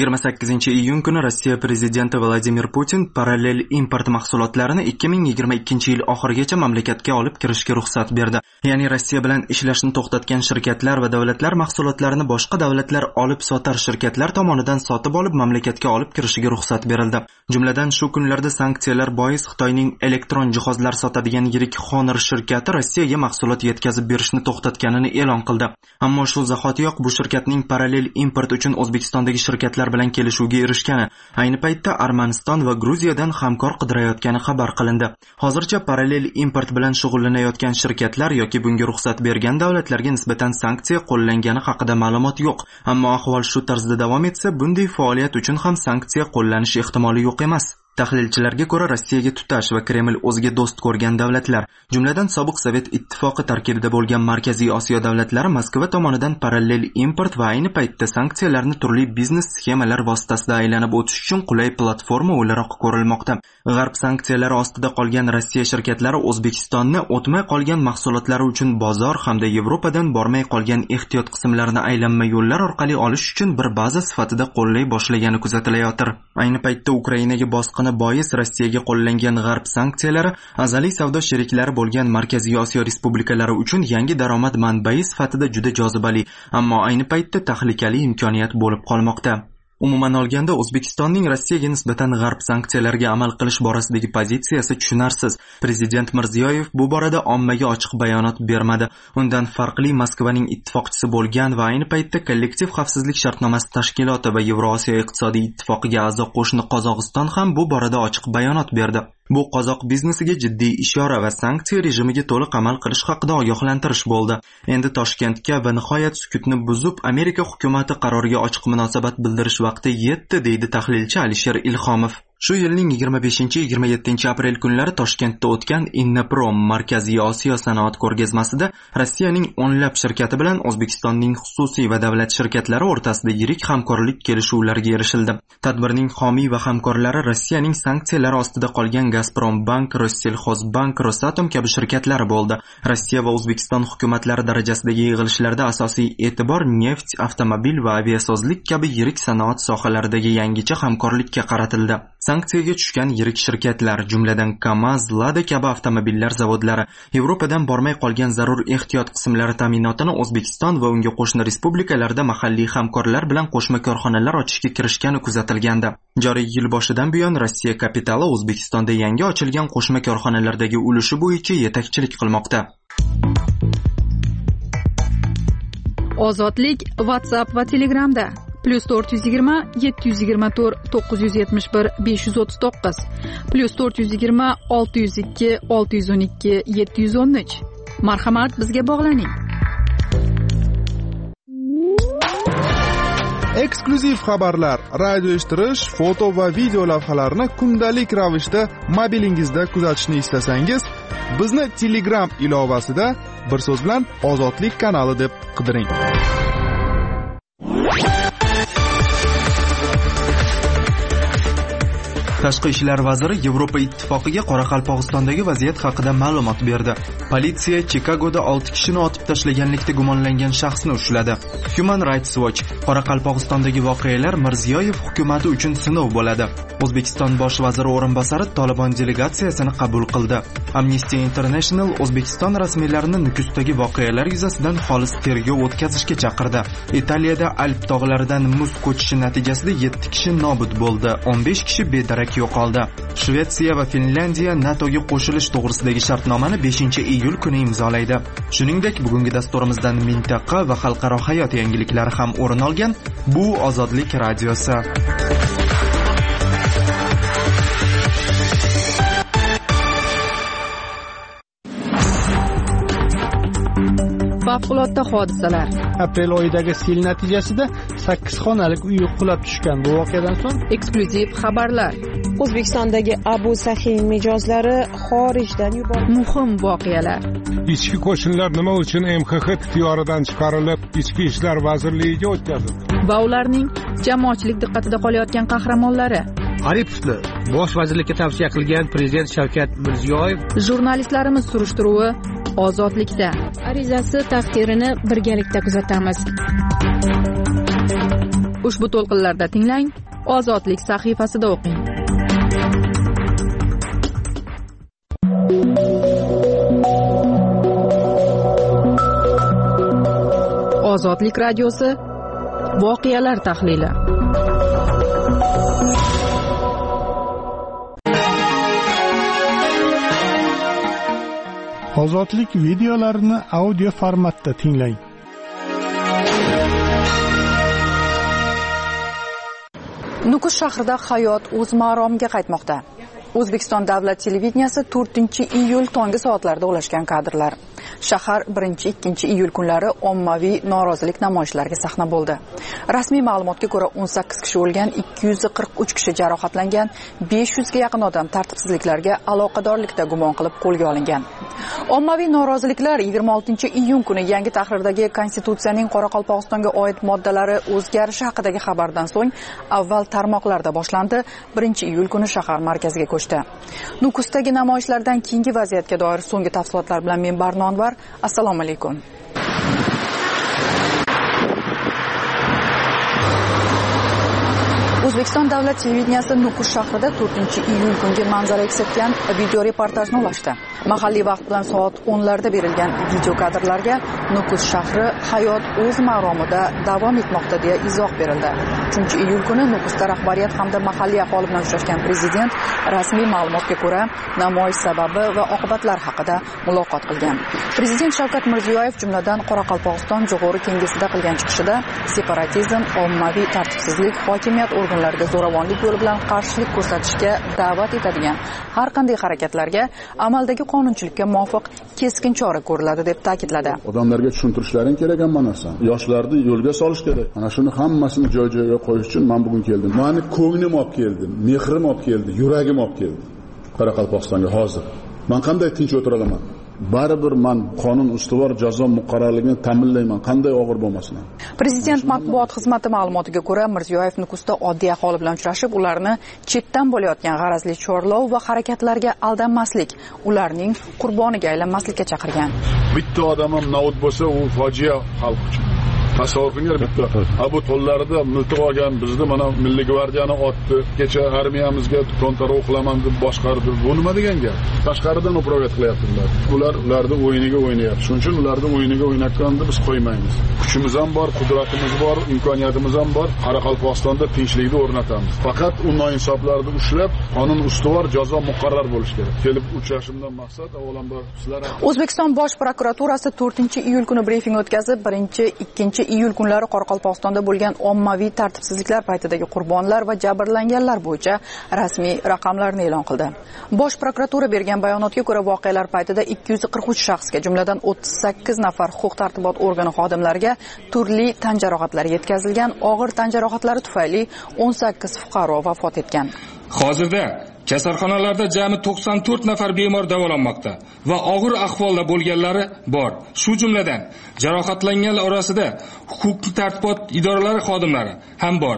28-iyun kuni Rossiya prezidenti Vladimir Putin parallel import mahsulotlarini 2022-yil oxirigacha mamlakatga olib kirishga ruxsat berdi. Ya'ni Rossiya bilan ishlashni to'xtatgan shirkatlar va davlatlar mahsulotlarini boshqa davlatlar olib sotar shirkatlar tomonidan sotib olib mamlakatga olib kirishiga ruxsat berildi. Jumladan shu kunlarda sanksiyalar bois Xitoyning elektron jihozlar sotadigan yirik Honor shirkati Rossiyaga mahsulot yetkazib berishni to'xtatganini e'lon qildi. Ammo shu zahotiyoq bu shirkatning parallel import uchun O'zbekistondagi shirkatlar bilan kelishuvga erishgani, ayni paytda Armaniston va Gruziyadan hamkor qidirayotgani xabar qilindi. Hozircha parallel import bilan shug'ullanayotgan shirkatlar yoki bunga ruxsat bergan davlatlarga nisbatan sanksiya qo'llangani haqida ma'lumot yo'q. Ammo ahvol shu tarzda davom etsa, bunday faoliyat uchun ham sanksiya qo'llanishi ehtimoli yo'q emas. Tahlilchilarga ko'ra, Rossiyaga tutash va Kreml o'ziga do'st ko'rgan davlatlar, jumladan sobiq Sovet ittifoqi tarkibida bo'lgan Markaziy Osiyo davlatlari Moskva tomonidan parallel import va ayni paytda sanksiyalarni turli biznes sxemalar vositasida aylanib o'tish uchun qulay platforma o'laroq ko'rilmoqda. G'arb sanksiyalari ostida qolgan Rossiya shirkatlari O'zbekistonni o'tmay qolgan mahsulotlari uchun bozor hamda Yevropadan bormay qolgan ehtiyot qismlarini aylanma yo'llar orqali olish uchun bir baza sifatida qo'llay boshlagani kuzatilayotir. Ayni paytda Ukrainaga bosqin bois Rossiyaga qo'llangan g'arb sanksiyalari azaliy savdo sheriklari bo'lgan Markaziy Osiyo respublikalari uchun yangi daromad manbai sifatida juda jozibali, ammo ayni paytda tahlikali imkoniyat bo'lib qolmoqda. Umuman olganda, O'zbekistonning Rossiyaga nisbatan g'arb sanksiyalarga amal qilish borasidagi pozitsiyasi tushunarsiz. Prezident Mirziyoyev bu borada ommaga ochiq bayonot bermadi. Undan farqli Moskvaning ittifoqchisi bo'lgan va ayni paytda kollektiv xavfsizlik shartnomasi tashkiloti va Yevrosiyo iqtisodiy ittifoqiga a'zo qo'shni Qozog'iston ham bu borada ochiq bayonot berdi. Bu qozoq biznesiga jiddiy ishora va sanksiya rejimiga to'liq amal qilish haqida ogohlantirish bo'ldi. Endi Toshkentga va nihoyat sukutni buzib Amerika hukumati qaroriga ochiq munosabat bildirish vaqti yetdi, deydi tahlilchi Alisher Ilhomov. Shu yilning 25-27 aprel kunlari Toshkentda o'tgan Innoprom Markaziy Osiyo sanoat ko'rgazmasida Rossiyaning o'nlab shirkati bilan O'zbekistonning xususiy va davlat shirkatlari o'rtasida yirik hamkorlik kelishuvlariga erishildi. Tadbirning homiy va hamkorlari Rossiyaning sanksiyalari ostida qolgan Gazprombank, Rossellxozbank, Rosatom kabi shirkatlar bo'ldi. Rossiya va O'zbekiston hukumatlari darajasidagi yig'ilishlarda asosiy e'tibor neft, avtomobil va aviasozlik kabi yirik sanoat sohalaridagi yangicha hamkorlikka qaratildi. Sanksiyaga tushgan yirik shirkatlar, jumladan Kamaz, Lada kabi avtomobillar zavodlari Yevropadan bormay qolgan zarur ehtiyot qismlari ta'minotini O'zbekiston va unga qo'shni respublikalarda mahalliy hamkorlar bilan qo'shma korxonalar ochishga kirishgani kuzatilgandi. Joriy yil boshidan buyon Rossiya kapitali O'zbekistonda yangi ochilgan qo'shma korxonalardagi ulushi bo'yicha yetakchilik qilmoqda. Ozodlik WhatsApp va Telegramda. +420 724 971 539 +420 602 612 713. Marhamat, bizga bog'laning. Eksklyuziv xabarlar, radio eshittirish, foto va video lavhalarni kundalik ravishda mobilingizda kuzatishni istasangiz, bizni Telegram ilovasida bir so'z bilan Ozodlik kanali deb qidiring. Tashqi ishlar vaziri Yevropa ittifoqiga Qoraqalpog'istondagi vaziyat haqida ma'lumot berdi. Politsiya Chikagoda 6 kishini otib tashlaganlikda gumonlangan shaxsni ushladi. Human Rights Watch: Qoraqalpog'istondagi voqealar Mirziyoyev hukumati uchun sinov bo'ladi. O'zbekiston bosh vaziri o'rinbosari Tolibon delegatsiyasini qabul qildi. Amnesty International O'zbekiston rasmiylarini Nukusdagi voqealar yuzasidan xolis tergov o'tkazishga chaqirdi. Italiyada Alp tog'laridan muz ko'chishi natijasida 7 kishi nobud bo'ldi, 15 kishi bedarak yo'qoldi. Shvetsiya va Finlandiya NATOga qo'shilish to'g'risidagi shartnomani 5-iyul kuni imzolaydi. Shuningdek, bugungi dasturimizdan mintaqa va xalqaro hayot yangiliklari ham o'rin olgan. Bu Ozodlik radiosi. Favqulodda hodisalar. Aprel oyidagi sel natijasida 8 xonalik uy qulab tushgan. Bu voqeadan so'ng Eksklyuziv xabarlar. O'zbekistondagi Abu Sahin mijozlari xorijdan yuborildi. Muhim voqealar. Ichki qo'shinlar nima uchun MXX ixtiyoridan chiqarilib, Ichki ishlar vazirligiga o'tkazildi? Va ularning jamoatchilik diqqatida qolayotgan qahramonlari. Aripovni bosh vazirlikka tavsiya qilgan prezident Shavkat Mirziyoyev. Jurnalistlarimiz surishtiruvi Ozodlikda. Arizasi taqdirini birgalikda kuzatamiz. Ushbu to'lqinlarda tinglang, Ozodlik sahifasida o'qing. Ozodlik radiosi voqealar tahlili. Ozodlik videolarini audio formatda tinglang. Nukus shahrida hayot o'z maromiga qaytmoqda. O'zbekiston davlat televideniyasi 4-iyul tongi soatlarida ulashgan kadrlar. Shahar 1-2 kunlari ommaviy norozilik namoyishlariga sahna bo'ldi. Rasmiy ma'lumotga ko'ra 18 kishi o'lgan, 243 kishi jarohatlangan, 500 ga yaqin odam tartibsizliklarga aloqadorlikda gumon qilib qo'lga olingan. Ommaviy noroziliklar 26-iyun kuni yangi tahrirdagi Konstitutsiyaning Qoraqalpog'istonga oid moddalari o'zgarishi haqidagi xabardan so'ng avval tarmoqlarda boshlandi, 1-iyul kuni shahar markaziga ko'chdi. Nukusdagi namoyishlardan keyingi vaziyatga doir so'nggi tafsilotlar bilan men Barno Anvar. Assalomu alaykum. O'zbekiston davlat televideniyasi Nukus shahrida 4-iyul kungi manzara aks etgan video reportajni ulashdi. Mahalliy vaqt bilan soat 10larda berilgan video kadrlarga Nukus shahri hayot o'z maromida davom etmoqda deya izoh berildi. 3-iyul kuni Nukusda rahbariyat hamda mahalliy aholi bilan uchrashgan prezident rasmiy ma'lumotga ko'ra namoyish sababi va oqibatlari haqida muloqot qilgan. Prezident Shavkat Mirziyoyev jumladan Qoraqalpog'iston Jo'g'ri kengesida qilgan chiqishida separatizm, ommaviy tartibsizlik, hokimiyat organlariga zo'ravonlik yo'li bilan qarshilik ko'rsatishga da'vat etadigan har qanday harakatlarga amaldagi qonunchilikka muvofiq keskin chora ko'riladi deb ta'kidladi. Odamlarga tushuntirishlaring kerak hamma narsani. Yoshlarni yo'lga solish kerak. Mana shuni hammasini joy-joyiga qo'yish uchun men bugun keldim. Meni ko'nglim olib keldi, mehrim olib keldi, yuragim olib keldi. Qoraqalpog'istonga hozir. Men qanday tinch o'tira olaman? Baribir men qonun ustuvor jazo muqarrarligini ta'minlayman, qanday og'ir bo'lmasin. Prezident matbuot xizmati ma'lumotiga ko'ra, Mirziyoyev Nukusda oddiy aholi bilan uchrashib, ularni chetdan bo'layotgan g'arazli chorlov va harakatlarga aldanmaslik, ularning qurboniga aylanmaslikka chaqirgan. Bitta odam ham nobud bo'lsa, u fojia xalq uchun. Tasavvur qiling, bitta Abu Tollarida miltiq olgan bizni mana Milliy gvardiyani otdi. Kecha armiyamizga kontrarov qilaman deb boshqardi. Bu nima degan gap? Tashqaridan upraviyat qilyaptilar. Ularning o'yiniga o'ynayapti. Shuning uchun ularning o'yiniga o'ynatganda biz qo'ymaymiz. Kuchimiz ham bor, qudratimiz bor, imkoniyatimiz ham bor. Qoraqalpog'istonda tinchlikni o'rnatamiz. Faqat u noinsoflarni ushlab, qonun ustuvor jazo muqarrar bo'lish kerak. Kelib uchrashimdan maqsad avvalambor sizlar. O'zbekiston bosh prokuraturasi 4-iyul kuni brifing o'tkazib, 1-2 4-iyul kunlari Qoraqalpog'istonda bo'lgan ommaviy tartibsizliklar paytidagi qurbonlar va jabrlanganlar bo'yicha rasmiy raqamlarni e'lon qildi. Bosh prokuratura bergan bayonotga ko'ra, voqealar paytida 243 shaxsga, jumladan 38 nafar huquq-tartibot organi xodimlariga turli tan jarohatlari yetkazilgan. Og'ir tan jarohatlari tufayli 18 fuqaro vafot etgan. Hozirda kasalxonalarda jami 94 nafar bemor davolanmoqda va og'ir ahvolda bo'lganlari bor. Shu jumladan jarohatlanganlar orasida huquq-tartibot idoralari xodimlari ham bor.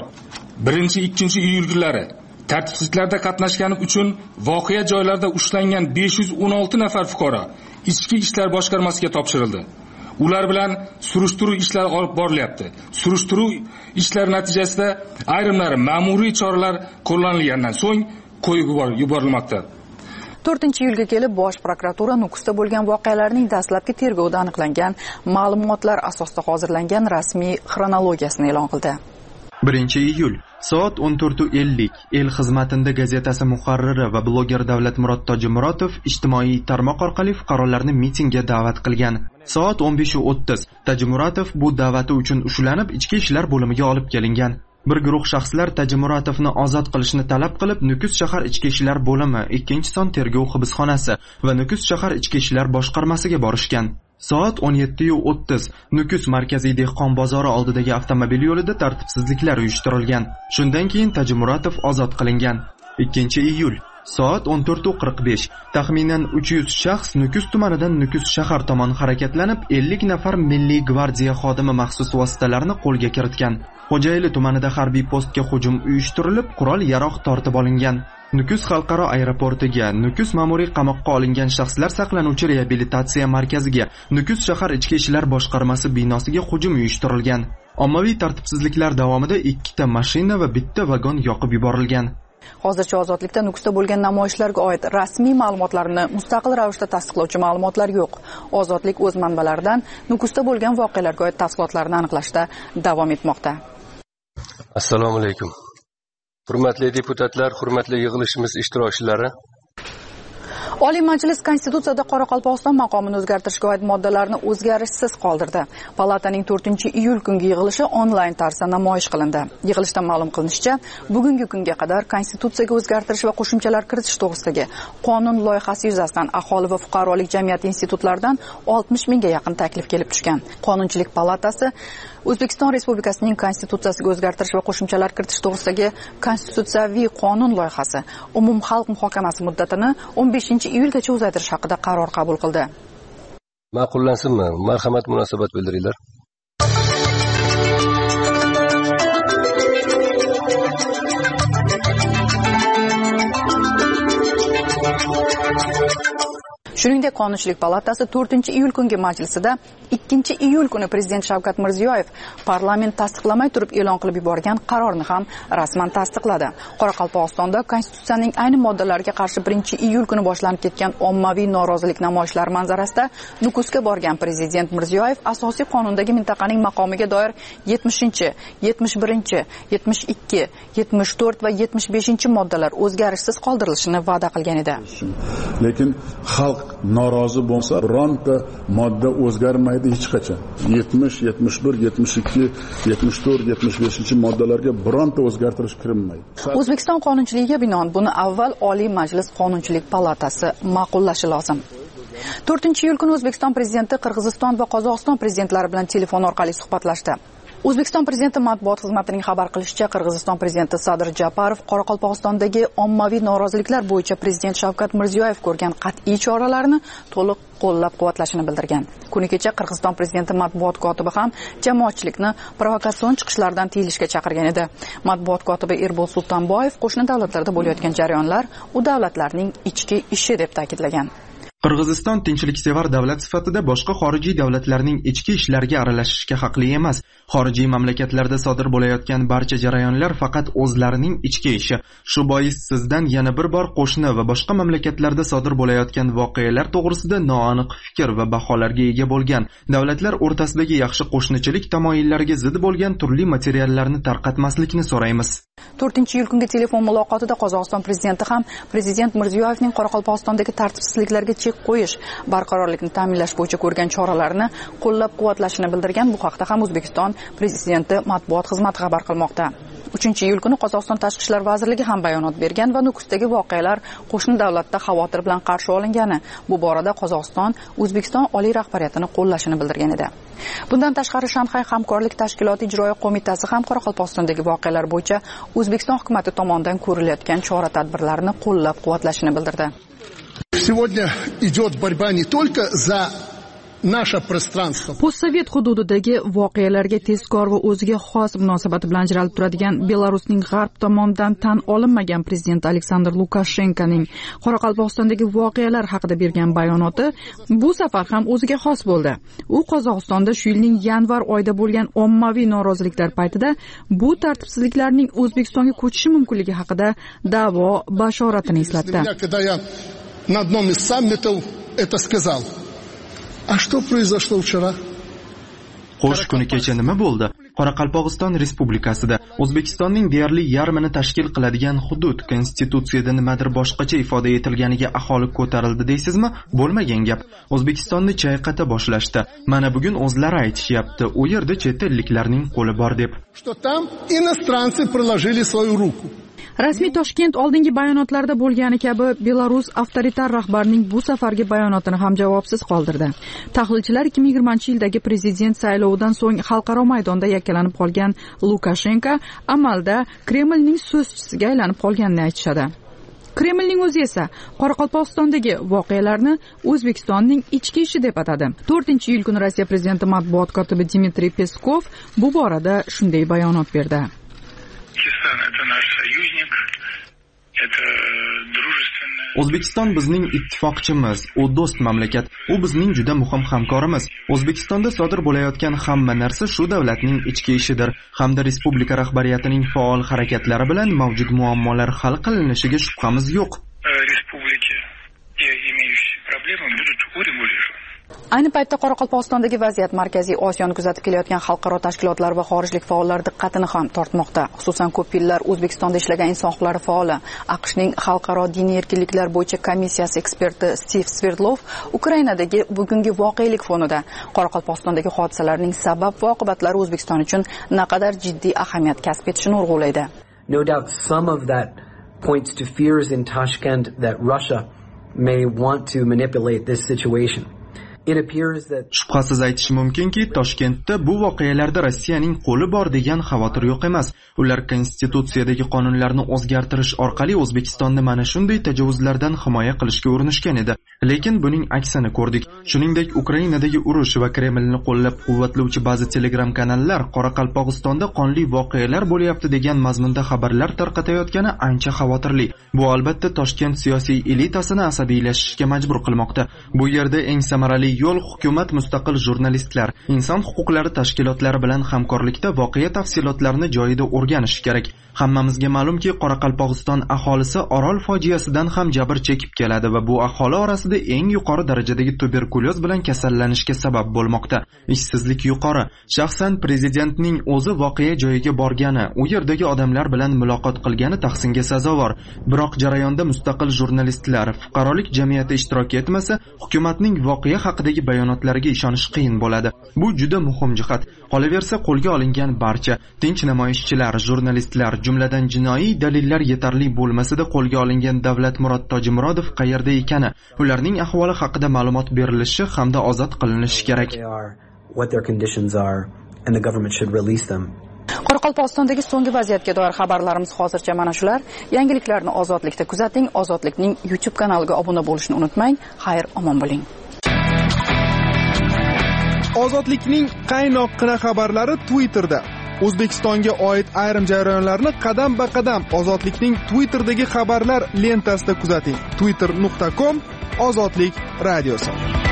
1-2 iyul kunlari tartibsizliklarda qatnashgani uchun voqea joylarida ushlangan 516 nafar fuqaro Ichki ishlar boshqarmasiga topshirildi. Ular bilan surishtiruv ishlari olib borilyapti. Surishtiruv ishlari natijasida ayrimlari ma'muriy choralar qo'llanilgandan so'ng qo'yib yuborilmoqda. 4-iyulga kelib Bosh prokuratura Nukusda bo'lgan voqealarning dastlabki tergovida aniqlangan ma'lumotlar asosida hozirlangan rasmiy xronologiyasini e'lon qildi. 1-iyul soat 14:50 El xizmatida gazetasi muharriri va bloger Davlatmurod Tojimurotov ijtimoiy tarmoq orqali fuqarolarni mitingga da'vat qilgan. Soat 15:30 Tojimurotov bu da'vati uchun ushlanib, ichki ishlar bo'limiga olib kelingan. Bir guruh shaxslar Tojimuratovni ozod qilishni talab qilib, Nukus shahar ichki ishlar bo'limi 2-son tergov hibsxonasi va Nukus shahar ichki ishlar boshqarmasiga borishgan. Soat 17:30 Nukus markaziy dehqon bozori oldidagi avtomobil yo'lida tartibsizliklar uyushtirilgan. Shundan keyin Tojimurotov ozod qilingan. 2-iyul soat 14:45 taxminan 300 shaxs Nukus tumanidan Nukus shahar tomon harakatlanib, 50 nafar Milliy gvardiya xodimi maxsus vositalarini qo'lga kiritgan. Xo'jayli tumanida harbiy postga hujum uyushtirilib, qurol-yarog' tortib olingan. Nukus xalqaro aeroportiga, Nukus ma'muriy qamoqqa olingan shaxslar saqlanuvchi reabilitatsiya markaziga, Nukus shahar ichki ishlar boshqarmasi binosiga hujum uyushtirilgan. Ommaviy tartibsizliklar davomida 2 ta mashina va 1 ta vagon yoqib yuborilgan. Hozircha ozodlikda Nukusda bo'lgan namoyishlarga oid rasmiy ma'lumotlarni mustaqil ravishda tasdiqlovchi ma'lumotlar yo'q. Ozodlik o'z manbalaridan Nukusda bo'lgan voqealarga oid tafsilotlarni aniqlashda davom etmoqda. Assalomu alaykum. Hurmatli deputatlar, hurmatli yig'ilishimiz ishtirokchilari. Oliy Majlis Konstitutsiyada Qoraqalpog'iston maqomini o'zgartirishga oid moddalarni o'zgarishsiz qoldirdi. Palataning 4-iyul kungi yig'ilishi onlayn tarzda namoyish qilindi. Yig'ilishda ma'lum qilinishicha, bugungi kunga qadar Konstitutsiyaga o'zgartirish va qo'shimchalar kiritish to'g'risidagi qonun loyihasi yuzasidan aholi va fuqarolik jamiyati institutlaridan 60 mingga yaqin taklif kelib tushgan. Qonunchilik palatasi O'zbekiston Respublikasining Konstitutsiyasiga o'zgartirish va qo'shimchalar kiritish to'g'risidagi konstitutsiyaviy qonun loyihasi umumxalq muhokamasi muddatini 15-iyulgacha uzaytirish haqida qaror qabul qildi. Ma'qullansinmi? Marhamat, munosabat bildiringlar. Shuningdek, Qonunchilik palatasi 4-iyul kungi majlisida 2-iyul kuni Prezident Shavkat Mirziyoyev parlament tasdiqlamay turib e'lon qilib yuborgan qarorni ham rasman tasdiqladi. Qoraqalpog'istonda Konstitutsiyaning ayni moddalariga qarshi 1-iyul kuni boshlanib ketgan ommaviy norozilik namoyishlari manzarasida Nukusga borgan Prezident Mirziyoyev asosiy qonundagi mintaqaning maqomiga doir 70, 71, 72, 74 va 75 moddalar o'zgarishsiz qoldirilishini va'da qilgan edi. Lekin xalq norozi bo'lsa, bironta modda o'zgarmaydi hech qachon. 70, 71, 72, 74, 75 moddalarga bironta o'zgartirish kirilmaydi. O'zbekiston qonunchiligiga binoan buni avval Oliy Majlis Qonunchilik palatasi ma'qullashi lozim. 4-iyul kuni O'zbekiston prezidenti Qirg'iziston va Qozog'iston prezidentlari bilan telefon orqali suhbatlashdi. O'zbekiston prezidenti matbuot xizmatining xabar qilishicha, Qirg'iziston prezidenti Sadir Japarov Qoraqalpog'istondagi ommaviy noroziliklar bo'yicha Prezident Shavkat Mirziyoyev ko'rgan qat'iy choralarni to'liq qo'llab-quvvatlashini bildirgan. Kuni kecha Qirg'iziston prezidenti matbuot kotibi ham jamoatchilikni provokatsion chiqishlardan tiyilishga chaqirgan edi. Matbuot kotibi Erbol Sultonboyev qo'shni davlatlarda bo'layotgan jarayonlar u davlatlarning ichki ishi deb ta'kidlagan. Qirg'iziston tinchliksevar davlat sifatida boshqa xorijiy davlatlarning ichki ishlariga aralashishga haqli emas. Xorijiy mamlakatlarda sodir bo'layotgan barcha jarayonlar faqat o'zlarining ichki ishi. Shu bois sizdan yana bir bor qo'shni va boshqa mamlakatlarda sodir bo'layotgan voqealar to'g'risida noaniq fikr va baholarga ega bo'lgan, davlatlar o'rtasidagi yaxshi qo'shnichilik tamoyillariga zid bo'lgan turli materiallarni tarqatmaslikni so'raymiz. 4-iyul kungi telefon muloqotida Qozog'iston prezidenti ham prezident Mirziyoyevning Qoraqalpog'istondagi tartibsizliklarga chek qo'yish, barqarorlikni ta'minlash bo'yicha ko'rgan choralarini qo'llab-quvvatlashini bildirgan. Bu haqda ham O'zbekiston prezidenti matbuot xizmati xabar qilmoqda. 3-iyul kuni Qozog'iston Tashqi ishlar vazirligi ham bayonot bergan va Nukusdagi voqealar qo'shni davlatda xavotir bilan qarshi olingani, bu borada Qozog'iston O'zbekiston oliy rahbariyatini qo'llashini bildirgan edi. Bundan tashqari Shanxay hamkorlik tashkiloti ijroiya qo'mitasi ham Qoraqalpog'istondagi voqealar bo'yicha O'zbekiston hukumatı tomonidan ko'rilayotgan chora-tadbirlarni qo'llab-quvvatlashini bildirdi. Сегодня идет борьба не только за наше пространство. Postsovet hududidagi voqealarga tezkor va o'ziga xos munosabati bilan ajralib turadigan Belarusning g'arb tomonidan tan olinmagan prezident Aleksandr Lukashenkoning Qoraqalpog'istondagi voqealar haqida bergan bayonoti bu safar ham o'ziga xos bo'ldi. U Qozog'istonda shu yilning yanvar oyida bo'lgan ommaviy noroziliklar paytida bu tartibsizliklarning O'zbekistonga ko'chishi mumkinligi haqida da'vo bashoratini eslatdi. Когда я на одном из саммитов это сказал. А что произошло вчера? Xo'sh, kuni kecha nima bo'ldi? Qoraqalpog'iston Respublikasida O'zbekistonning deyarli yarmini tashkil qiladigan hudud konstitutsiyada nimadir boshqacha ifoda etilganiga aholi ko'tarildi deysizmi? Bo'lmagan gap. O'zbekistonni chayqata boshlashdi. Mana bugun o'zlari aytishyapti, u yerda chet elliklarning qo'li bor deb. Что там иностранцы приложили свою руку. Rasmiy Toshkent oldingi bayonotlarda bo'lgani kabi Belarus avtoritar rahbarining bu safargi bayonotini ham javobsiz qoldirdi. Tahlilchilar 2020-yildagi prezident saylovidan so'ng xalqaro maydonda yakkalanib qolgan Lukashenko amalda Kremlning so'zchisiga aylanib qolganini aytishadi. Kremlning o'zi esa Qoraqalpog'istondagi voqealarni O'zbekistonning ichki ishi deb atadi. 4-iyul kuni Rossiya prezidenti matbuot kotibi Dmitriy Peskov bu borada shunday bayonot berdi. O'zbekiston bizning ittifoqchimiz, u do'st mamlakat, u bizning juda muhim hamkorimiz. O'zbekistonda sodir bo'layotgan hamma narsa shu davlatning ichki ishidir, hamda respublika rahbariyatining faol harakatlari bilan mavjud muammolar hal qilinishiga shubhamiz yo'q. Ayni paytda Qoraqalpog'istondagi vaziyat Markaziy Osiyoni kuzatib kelayotgan xalqaro tashkilotlar va xorijlik faollar diqqatini ham tortmoqda. Xususan, ko'p yillar O'zbekistonda ishlagan inson huquqlari faoli, AQShning xalqaro diniy erkinliklar bo'yicha komissiyasi eksperti Steve Sverdlov Ukrainadagi bugungi voqelik fonida Qoraqalpog'istondagi hodisalarning sabab va oqibatlari O'zbekiston uchun naqadar jiddiy ahamiyat kasb etishini urg'ulaydi. No doubt some of that points to fears in Tashkent that Russia may want to manipulate this situation. Shubhasiz aytish mumkinki, Toshkentda bu voqealarda Rossiyaning qo'li bor degan xavotir yo'q emas. Ular konstitutsiyadagi qonunlarni o'zgartirish orqali O'zbekistonni mana shunday tajovuzlardan himoya qilishga urinishgan edi. Lekin buning aksini ko'rdik. Shuningdek, Ukrainadagi urush va Kremlni qo'llab-quvvatlovchi ba'zi Telegram kanallar Qoraqalpog'istonda qonli voqealar bo'lyapti degan mazmunda xabarlar tarqatayotgani ancha xavotirli. Bu albatta Toshkent siyosiy elitasini asabiylashishga majbur qilmoqda. Bu yerda eng samarali yo'l hukumat mustaqil jurnalistlar, inson huquqlari tashkilotlari bilan hamkorlikda voqea tafsilotlarini joyida o'rganish kerak. Hammamizga ma'lumki, Qoraqalpog'iston aholisi Orol fojiasidan ham jabr chekib keladi va bu aholi orasida eng yuqori darajadagi tuberkulyoz bilan kasallanishga sabab bo'lmoqda. Ishsizlik yuqori. Shaxsan prezidentning o'zi voqea joyiga borgani, u yerdagi odamlar bilan muloqot qilgani tahsinga sazovor. Biroq jarayonda mustaqil jurnalistlar, fuqarolik jamiyati ishtirok etmasa, hukumatning voqea haqidagi bayonotlariga ishonish qiyin bo'ladi. Bu juda muhim jihat. Qolaversa, qo'lga olingan barcha tinch namoyishchilar, jurnalistlar, jumladan jinoiy dalillar yetarli bo'lmasida qo'lga olingan Davlatmurod Tojimurodov qayerda ekani, ularning ahvoli haqida ma'lumot berilishi hamda ozod qilinishi kerak. Qoraqalpog'istondagi so'nggi vaziyatga doir xabarlarimiz hozircha mana shular. Yangiliklarni Ozodlikda kuzating. Ozodlikning YouTube kanaliga obuna bo'lishni unutmang. Xayr, omon bo'ling. Ozodlikning qaynoqqina xabarlari Twitterda. O'zbekistonga oid ayrim jarayonlarni qadam-ba-qadam Ozodlikning Twitterdagi xabarlar lentasida kuzating. twitter.com Ozodlik radiosi.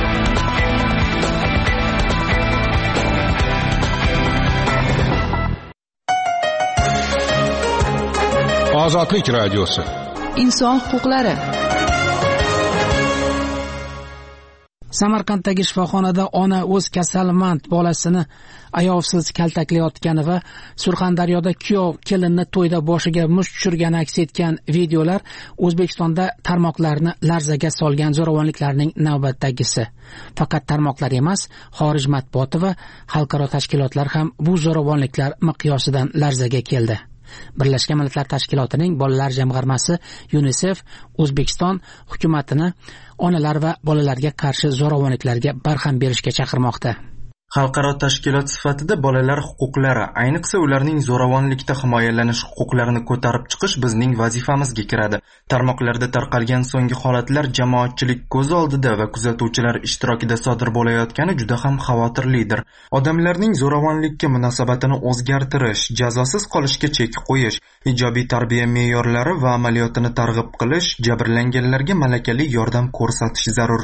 Ozodlik radiosi. Inson huquqlari. Samarqanddagi shifoxonada ona o'z kasalmand bolasini ayovsiz kaltaklayotgani va Surxondaryoda kuyov kelinni to'yda boshiga musht tushirgani aks etgan videolar O'zbekistonda tarmoqlarni larzaga solgan zo'ravonliklarning navbatdagisi. Faqat tarmoqlar emas, xorij matbuoti va xalqaro tashkilotlar ham bu zo'ravonliklar miqyosidan larzaga keldi. Birlashgan Millatlar Tashkilotining bolalar jamg'armasi UNICEF O'zbekiston hukumatini onalar va bolalarga qarshi zo'ravonliklarga barham berishga chaqirmoqda. Xalqaro tashkilot sifatida bolalar huquqlari, ayniqsa ularning zo'ravonlikda himoyalanish huquqlarini ko'tarib chiqish bizning vazifamizga kiradi. Tarmoqlarda tarqalgan so'nggi holatlar jamoatchilik ko'z oldida va kuzatuvchilar ishtirokida sodir bo'layotgani juda ham xavotirlidir. Odamlarning zo'ravonlikka munosabatini o'zgartirish, jazosiz qolishga chek qo'yish, ijobiy tarbiya me'yorlari va amaliyotini targ'ib qilish, jabrlanganlarga malakali yordam ko'rsatish zarur.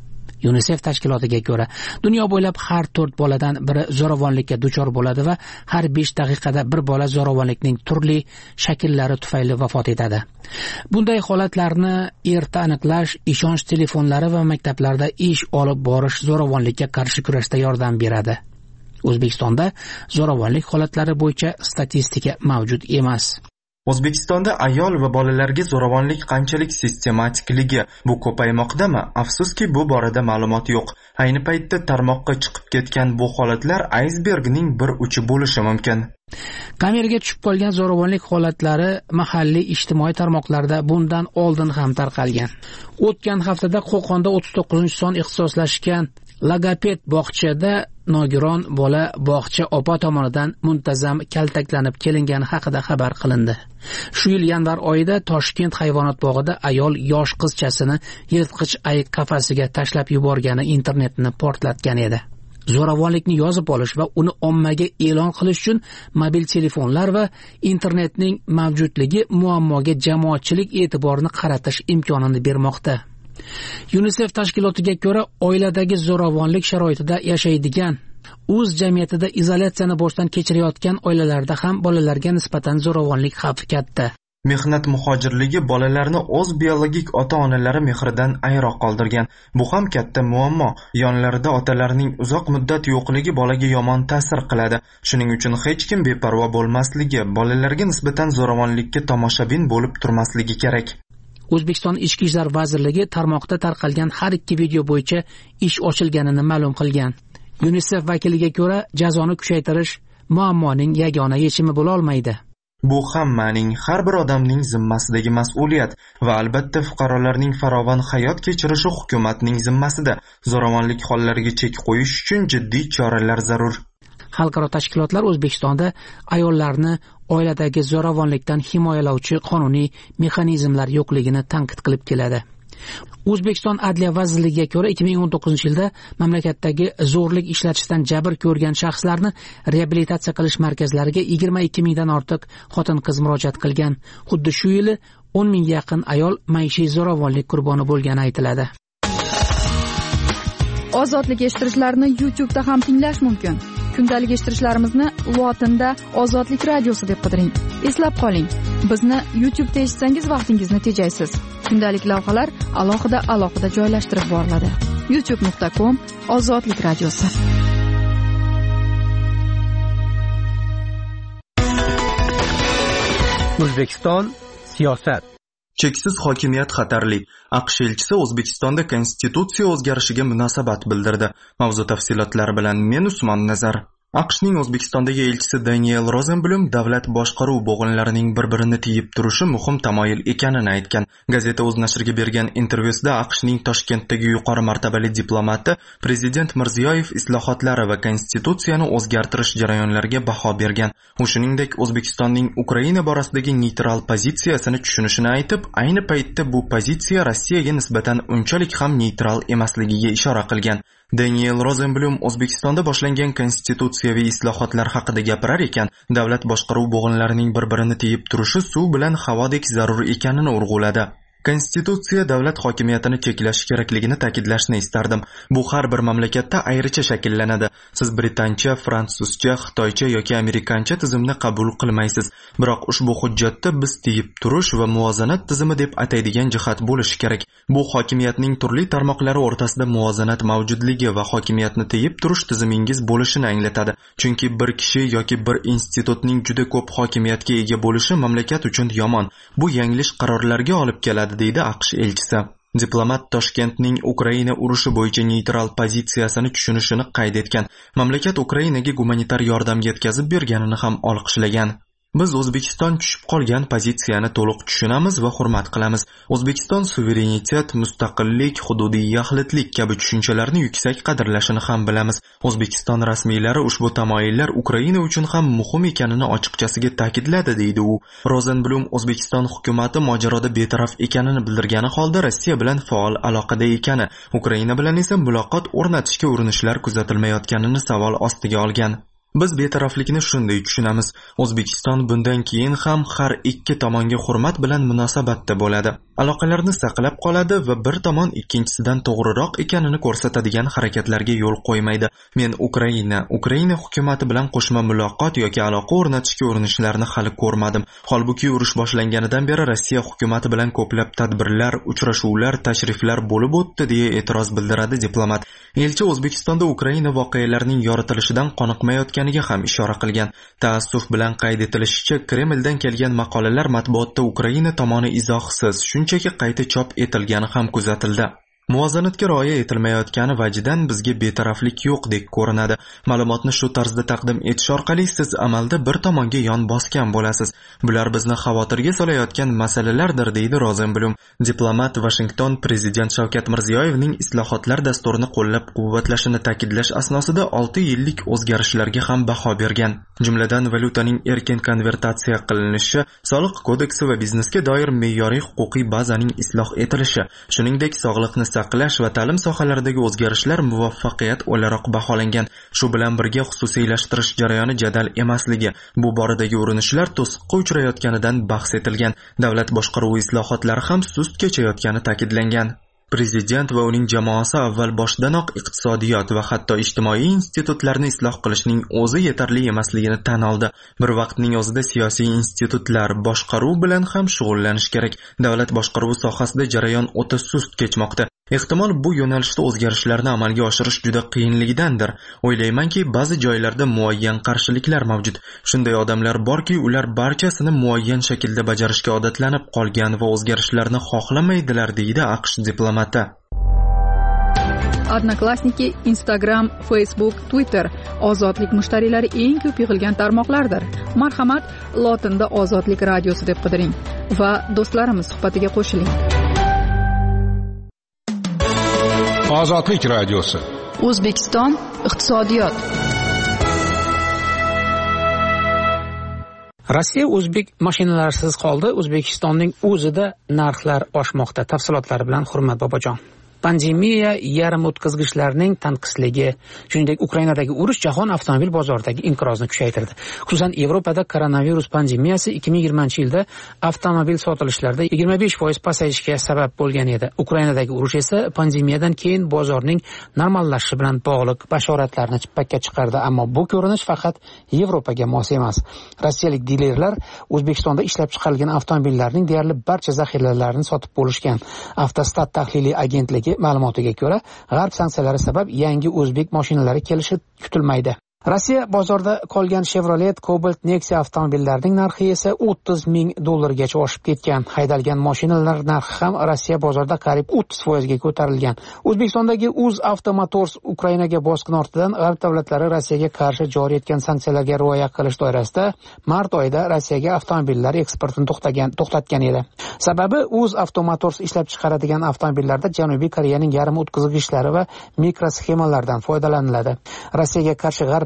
UNICEF tashkilotiga ko'ra, dunyo bo'ylab har 4 boladan biri zo'ravonlikka duchor bo'ladi va har 5 daqiqada bir bola zo'ravonlikning turli shakllari tufayli vafot etadi. Bunday holatlarni erta aniqlash, ishonch telefonlari va maktablarda ish olib borish zo'ravonlikka qarshi kurashda yordam beradi. O'zbekistonda zo'ravonlik holatlari bo'yicha statistika mavjud emas. O'zbekistonda ayol va bolalarga zo'ravonlik qanchalik sistematikligi bu ko'paymoqdami? Afsuski, bu borada ma'lumot yo'q. Ayni paytda tarmoqqa chiqib ketgan bu holatlar aysbergning bir uchi bo'lishi mumkin. Kameraga tushib qolgan zo'ravonlik holatlari mahalliy ijtimoiy tarmoqlarda bundan oldin ham tarqalgan. O'tgan haftada Qo'qonda 39-son ixtisoslashgan logoped bog'chada nogiron bola bog'cha opa tomonidan muntazam kaltaklanib kelingani haqida xabar qilindi. Shu yil yanvar oyida Toshkent hayvonot bog'ida ayol yosh qizchasini yirtqich ayiq qafasiga tashlab yuborgani internetni portlatgan edi. Zo'ravonlikni yozib olish va uni ommaga e'lon qilish uchun mobil telefonlar va internetning mavjudligi muammoga jamoatchilik e'tiborini qaratish imkonini bermoqda. UNICEF tashkilotiga ko'ra, oiladagi zo'ravonlik sharoitida yashaydigan, o'z jamiyatida izolyatsiyani boshdan kechirayotgan oilalarda ham bolalarga nisbatan zo'ravonlik xavfi katta. Mehnat muhojirligi bolalarni o'z biologik ota-onalari mehridan ayro qoldirgan. Bu ham katta muammo. Yonlarida otalarning uzoq muddat yo'qligi bolaga yomon ta'sir qiladi. Shuning uchun hech kim beparvo bo'lmasligi, bolalarga nisbatan zo'ravonlikka tomoshabin bo'lib turmasligi kerak. O'zbekiston Ichki ishlar vazirligi tarmoqda tarqalgan har 2 video bo'yicha ish ochilganini ma'lum qilgan. UNICEF vakiliga ko'ra, jazoni kuchaytirish muammoning yagona yechimi bo'la olmaydi. Bu hammaning, har bir odamning zimmasidagi mas'uliyat va albatta fuqarolarning farovon hayot kechirishi hukumatning zimmasida. Zo'ravonlik hollariga chek qo'yish uchun jiddiy choralar zarur. Xalqaro tashkilotlar O'zbekistonda ayollarni oiladagi zo'ravonlikdan himoyalovchi qonuniy mexanizmlar yo'qligini tanqid qilib keladi. O'zbekiston Adliya vazirligiga ko'ra 2019-yilda mamlakatdagi zo'rlik ishlatishdan jabr ko'rgan shaxslarni reabilitatsiya qilish markazlariga 22 mingdan ortiq xotin-qiz murojaat qilgan. Xuddi shu yili 10 mingga yaqin ayol maishiy zo'ravonlik qurboni bo'lgani aytiladi. Ozodlik eshittirishlarni YouTube'da ham tinglash mumkin. Kundalik eshittirishlarimizni lotinda Ozodlik radiosi deb qidiring. Eslab qoling, bizni YouTube'da eshitsangiz vaqtingizni tejaysiz. Kundalik lavhalar alohida joylashtirib boriladi. youtube.com/Ozodlik radiosi. O'zbekiston siyosat. Cheksiz hokimiyat xatarli. AQSh elchisi O'zbekistonda konstitutsiya o'zgarishiga munosabat bildirdi. Mavzu tafsilotlari bilan men Usmon Nazar. AQShning O'zbekistondagi elchisi Daniel Rosenblum davlat boshqaruv bo'g'inlarining bir-birini tiyib turishi muhim tamoyil ekanini aytgan. Gazeta o'z nashriga bergan intervyusida AQShning Toshkentdagi yuqori martabali diplomati Prezident Mirziyoyev islohotlari va konstitutsiyani o'zgartirish jarayonlariga baho bergan. U shuningdek O'zbekistonning Ukraina borasidagi neytral pozitsiyasini tushunishini aytib, ayni paytda bu pozitsiya Rossiyaga nisbatan unchalik ham neytral emasligiga ishora qilgan. Daniel Rosenblum O'zbekistonda boshlangan konstitutsiyaviy islohotlar haqida gapirar ekan, davlat boshqaruv bo'g'inlarining bir-birini tiyib turishi suv bilan havodek zarur ekanini urg'uladi. Konstitutsiya davlat hokimiyatini cheklash kerakligini ta'kidlashni istardim. Bu har bir mamlakatda ayricha shakllanadi. Siz britancha, fransuzcha, xitoycha yoki amerikancha tizimni qabul qilmaysiz. Biroq ushbu hujjatda biz tiyib turish va muvozanat tizimi deb ataydigan jihat bo'lishi kerak. Bu hokimiyatning turli tarmoqlari o'rtasida muvozanat mavjudligi va hokimiyatni tiyib turish tizimingiz bo'lishini anglatadi. Chunki bir kishi yoki bir institutning juda ko'p hokimiyatga ega bo'lishi mamlakat uchun yomon. Bu yanglish qarorlarga olib keladi, deydi AQSh elchisi. Diplomat Toshkentning Ukraina urushi bo'yicha neytral pozitsiyasini tushunishini qayd etgan. Mamlakat Ukrainaga gumanitar yordam yetkazib berganini ham olqishlagan. Biz O'zbekiston tushib qolgan pozitsiyani to'liq tushunamiz va hurmat qilamiz. O'zbekiston suverenitet, mustaqillik, hududiy yaxlitlik kabi tushunchalarni yuksak qadrlashini ham bilamiz. O'zbekiston rasmiylari ushbu tamoyillar Ukraina uchun ham muhim ekanini ochiqchasiga ta'kidladi, deydi u. Rozenblum O'zbekiston hukumatı mojaroda betaraf ekanini bildirgani holda Rossiya bilan faol aloqada ekani, Ukraina bilan esa muloqot o'rnatishga urinishlar kuzatilmayotganini savol ostiga olgan. Biz betaraflikni shunday tushunamiz. O'zbekiston bundan keyin ham har ikki tomonga hurmat bilan munosabatda bo'ladi. Aloqalarni saqlab qoladi va bir tomon ikkinchisidan to'g'riroq ekanini ko'rsatadigan harakatlarga yo'l qo'ymaydi. Men Ukraina hukumati bilan qo'shma muloqot yoki aloqa o'rnatishga urinishlarini hali ko'rmadim. Holbuki urush boshlanganidan beri Rossiya hukumati bilan ko'plab tadbirlar, uchrashuvlar, tashriflar bo'lib o'tdi, deya e'tiroz bildiradi diplomat. Elchi O'zbekistonda Ukraina voqealarining yoritilishidan qoniqmayotganiga ham ishora qilgan. Taassuf bilan qayd etilishicha, Kremldan kelgan maqolalar matbuotda Ukraina tomoni izohsiz, shunchaki qayta chop etilgani ham kuzatildi. Muvozanatga rioya etilmayotgani vajidan bizga betaraflik yo'qdek ko'rinadi. Ma'lumotni shu tarzda taqdim etish orqali siz amalda bir tomonga yon bosgan bo'lasiz. Bular bizni xavotirga solayotgan masalalardir, deydi Rozenblum. Diplomat Washington prezident Shavkat Mirziyoyevning islohotlar dasturini qo'llab-quvvatlashini ta'kidlash asnosida 6 yillik o'zgarishlarga ham baho bergan. Jumladan valyutaning erkin konvertatsiya qilinishi, soliq kodeksi va biznesga doir me'yoriy huquqiy bazaning isloh etilishi, shuningdek sog'liqni saqlash va ta'lim sohalaridagi o'zgarishlar muvaffaqiyat o'laroq baholangan. Shu bilan birga xususiylashtirish jarayoni jadal emasligi, bu boradagi urinishlar to'siqqa uchrayotganidan bahs etilgan. Davlat boshqaruvi islohotlari ham sust kechayotgani ta'kidlangan. Prezident va uning jamoasi avval boshdanoq iqtisodiyot va hatto ijtimoiy institutlarni isloh qilishning o'zi yetarli emasligini tan oldi. Bir vaqtning o'zida siyosiy institutlar boshqaruv bilan ham shug'ullanish kerak. Davlat boshqaruvi sohasida jarayon o'ta sust kechmoqda. Ehtimol bu yo'nalishda o'zgarishlarni amalga oshirish juda qiyinligidandir. O'ylaymanki, ba'zi joylarda muayyan qarshiliklar mavjud. Shunday odamlar borki, ular barchasini muayyan shaklda bajarishga odatlanib qolgan va o'zgarishlarni xohlamaydilar, deydi AQSh diplomati. Odnoklassniki, Instagram, Facebook, Twitter ozodlik mushtariylari eng ko'p yig'ilgan tarmoqlardir. Marhamat, lotinda Ozodlik radiosi deb qidiring va do'stlarimiz suhbatiga qo'shiling. Ozodlik radiosi. O'zbekiston iqtisodiyot. Rossiya o'zbek mashinalarisiz qoldi. O'zbekistonning o'zida narxlar oshmoqda. Tafsilotlari bilan Hurmat Bobojon. Pandemiya, yarim o'tkazgichlarning tanqisligi, shuningdek Ukrainadagi urush jahon avtomobil bozoridagi inqirozni kuchaytirdi. Xususan, Yevropada koronavirus pandemiyasi 2020-yilda avtomobil sotilishlarida 25% pasayishga sabab bo'lgan edi. Ukrainadagi urush esa pandemiyadan keyin bozorning normallashishi bilan bog'liq bashoratlarni chippakka chiqardi, ammo bu ko'rinish faqat Yevropaga mos emas. Rossiyalik dilerlar O'zbekistonda ishlab chiqarilgan avtomobillarning deyarli barcha zaxiralarini sotib bo'lishgan. Avtostat tahliliy agentligi ma'lumotiga ko'ra, g'arb sanksiyalari sabab yangi o'zbek mashinalari kelishi kutilmaydi. Rossiya bozorida qolgan Chevrolet, Cobalt, Nexia avtomobillarining narxi esa $30,000 gacha oshib ketgan. Haydalgan mashinalar narxi ham Rossiya bozorida qariyb 30% ga ko'tarilgan. O'zbekistondagi UzAvto Motors Ukrainaga bosqin ortidan g'arb davlatlari Rossiyaga qarshi joriy etgan sanksiyalarga rioya qilish doirasida mart oyida Rossiyaga avtomobillar eksportini to'xtatgan edi. Sababi UzAvto Motors ishlab chiqaradigan avtomobillarda Janubiy Koreyaning yarim o'tkazgichlari va mikrosxemalardan foydalaniladi. Rossiyaga qarshi g'arb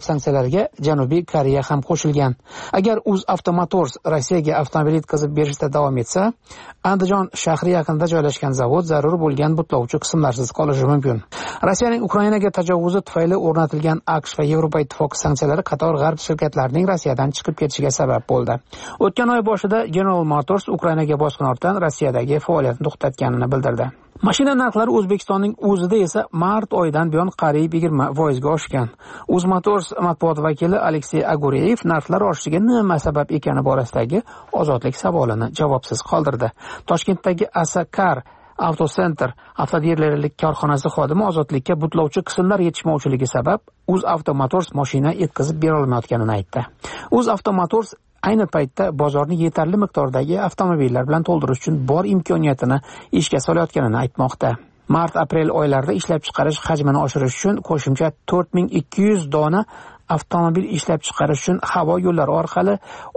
sanksiyalariga Janubiy Koreya ham qo'shilgan. Agar UzAvto Motors Rossiyaga avtomobil yetkazib berishda davom etsa, Andijon shahri yaqinida joylashgan zavod zarur bo'lgan butlovchi qismlarsiz qolishi mumkin. Rossiyaning Ukrainaga tajovuzi tufayli o'rnatilgan AQSh va Yevropa Ittifoqi sanksiyalari qator g'arb shirkatlarining Rossiyadan chiqib ketishiga sabab bo'ldi. O'tgan oy boshida General Motors Ukrainaga bosqin ortdan Rossiyadagi faoliyatini to'xtatganini bildirdi. Mashina narxlari O'zbekistonning o'zida esa mart oyidan buyon qariyb 20% ga oshgan. UzMotors matbuot vakili Aleksey Agureyev narxlar oshishiga nima sabab ekani borasidagi ozodlik savolini javobsiz qoldirdi. Toshkentdagi Asakar Avtocenter avtodilerlik korxonasi xodimi ozodlikka butlovchi qismlar yetishmovchiligi sabab UzAvto Motors mashina yetkazib bera olmayotganini aytdi. UzAvto Motors ayni paytda bozorni yetarli miqdordagi avtomobillar bilan to'ldirish uchun bor imkoniyatini ishga solayotganini aytmoqda. Mart-aprel oylarida ishlab chiqarish hajmini oshirish uchun qo'shimcha 4200 dona avtomobil ishlab chiqarish uchun havo yo'llari orqali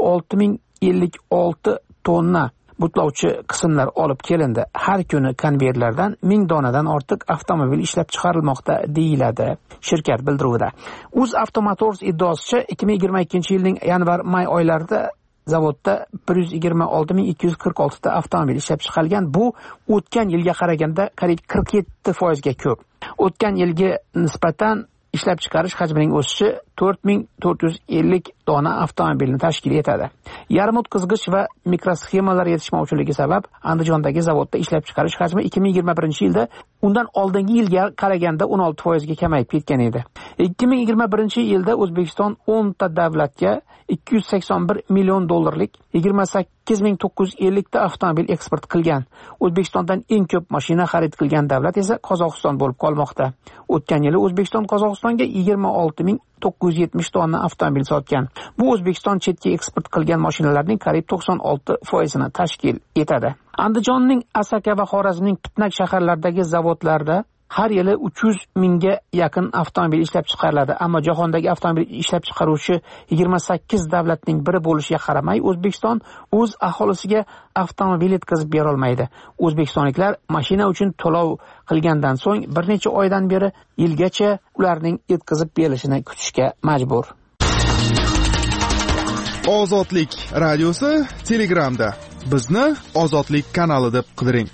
6056 tonna butlovchi qismlar olib kelindi. Har kuni konveyerlardan 1000 donadan ortiq avtomobil ishlab chiqarilmoqda deyiladi shirkat bildiruvida. UzAvto Motors iddaosicha 2022-yilning yanvar-may oylarida zavodda 126246 ta avtomobil ishlab chiqarilgan. Bu o'tgan yilga qaraganda qariyb 47% ga ko'p. O'tgan yilga nisbatan ishlab chiqarish hajmining o'sishi 4450 dona avtomobilni tashkil etadi. Yarim o'tkazgich va mikrosxemalar yetishmovchiligi sabab Andijondagi zavodda ishlab chiqarish hajmi 2021-yilda undan oldingi yilga qaraganda 16% ga kamayib ketgan edi. 2021-yilda O'zbekiston 10 ta davlatga 281 million dollarlik 28950 ta avtomobil eksport qilgan. O'zbekistondan eng ko'p mashina xarid qilgan davlat esa Qozog'iston bo'lib qolmoqda. O'tgan yili O'zbekiston Qozog'istonga 26970 tonna avtomobil sotgan. Bu O'zbekiston chetga eksport qilgan mashinalarning qariyb 96% ni tashkil etadi. Andijonning Asaka va Xorazmning Pitnak shaharlaridagi zavodlarda har yili 300 mingga yaqin avtomobil ishlab chiqariladi, ammo jahondagi avtomobil ishlab chiqaruvchi 28 davlatning biri bo'lishiga qaramay, O'zbekiston o'z aholisiga avtomobil yetkazib bera olmaydi. O'zbekistonliklar mashina uchun to'lov qilgandan so'ng bir necha oydan beri yilgacha ularning yetkazib berilishini kutishga majbur. Ozodlik radiosi Telegramda. Bizni Ozodlik kanali deb qidiring.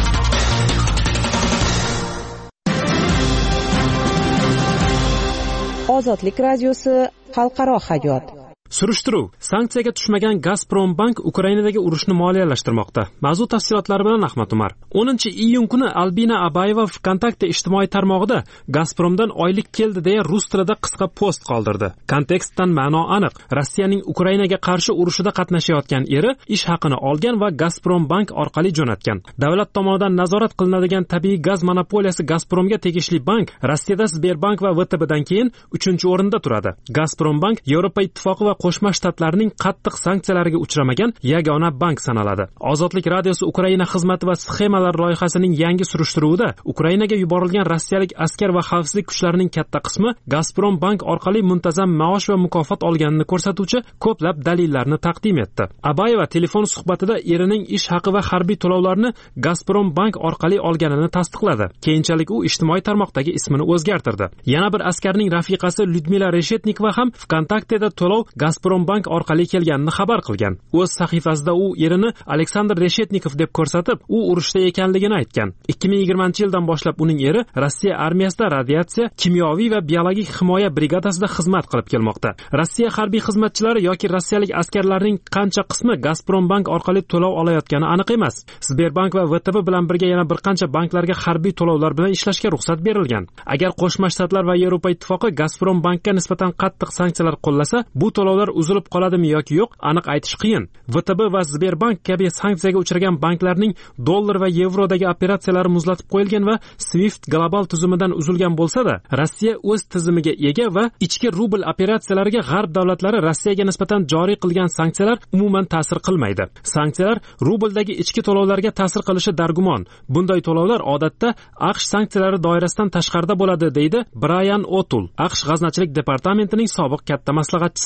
Ozodlik radiosi xalqaro hayot. Surishtiruv: sanksiyaga tushmagan Gazprombank Ukrainadagi urushni moliyalashtirmoqda. Mavzu tafsilotlari bilan Ahmad Umar. 10-iyun kuni Albina Abayeva VKontakte ijtimoiy tarmog'ida Gazpromdan oylik keldi deya rus tilida qisqa post qoldirdi. Kontekstdan ma'no aniq. Rossiyaning Ukrainaga qarshi urushida qatnashayotgan eri ish haqini olgan va Gazprombank orqali jo'natgan. Davlat tomonidan nazorat qilinadigan tabiiy gaz monopoliyasi Gazpromga tegishli bank Rossiyada Sberbank va VTBdan keyin 3-o'rinda turadi. Gazprombank Yevropa Ittifoqi va Qo'shma Shtatlarning qattiq sanksiyalariga uchramagan yagona bank sanaladi. Ozodlik radiosi Ukraina xizmati va sxemalar loyihasining yangi surishtiruvida Ukrainaga yuborilgan rossiyalik askar va xavfsizlik kuchlarining katta qismi Gazprombank orqali muntazam maosh va mukofot olganini ko'rsatuvchi ko'plab dalillarni taqdim etdi. Abayeva telefon suhbatida erining ish haqi va harbiy to'lovlarni Gazprombank orqali olganini tasdiqladi. Keyinchalik u ijtimoiy tarmoqdagi ismini o'zgartirdi. Yana bir askarning rafiqasi Lyudmila Reshetnikova ham VKontakteda to'lov Gazprombank orqali kelganini xabar qilgan. O'z sahifasida u erini Aleksandr Reshetnikov deb ko'rsatib, u urushda ekanligini aytgan. 2020-yildan boshlab uning eri Rossiya armiyasida radiatsiya, kimyoviy va biologik himoya brigadasida xizmat qilib kelmoqda. Rossiya harbiy xizmatchilari yoki rossiyalik askarlarning qancha qismi Gazprombank orqali to'lov olayotgani aniq emas. Sberbank va VTB bilan birga yana bir qancha banklarga harbiy to'lovlar bilan ishlashga ruxsat berilgan. Agar Qo'shma Shtatlar va Yevropa Ittifoqi Gazprombankka nisbatan qattiq sanksiyalar qo'llasa, bu to'lovlar uzilib qoladimi yoki yo'q, aniq aytish qiyin. VTB va Sberbank kabi sanksiyaga uchragan banklarning dollar va yevrodagi operatsiyalari muzlatib qo'yilgan va Swift global tuzumidan uzilgan bo'lsa-da, Rossiya o'z tizimiga ega va ichki rubl operatsiyalariga g'arb davlatlari Rossiyaga nisbatan joriy qilgan sanksiyalar umuman ta'sir qilmaydi. Sanksiyalar rubldagi ichki to'lovlarga ta'sir qilishi dargumon. Bunday to'lovlar odatda AQSh sanksiyalari doirasidan tashqarida bo'ladi, deydi Brian O'Toole, AQSh g'aznachilik departamentining sobiq katta maslahatchisi.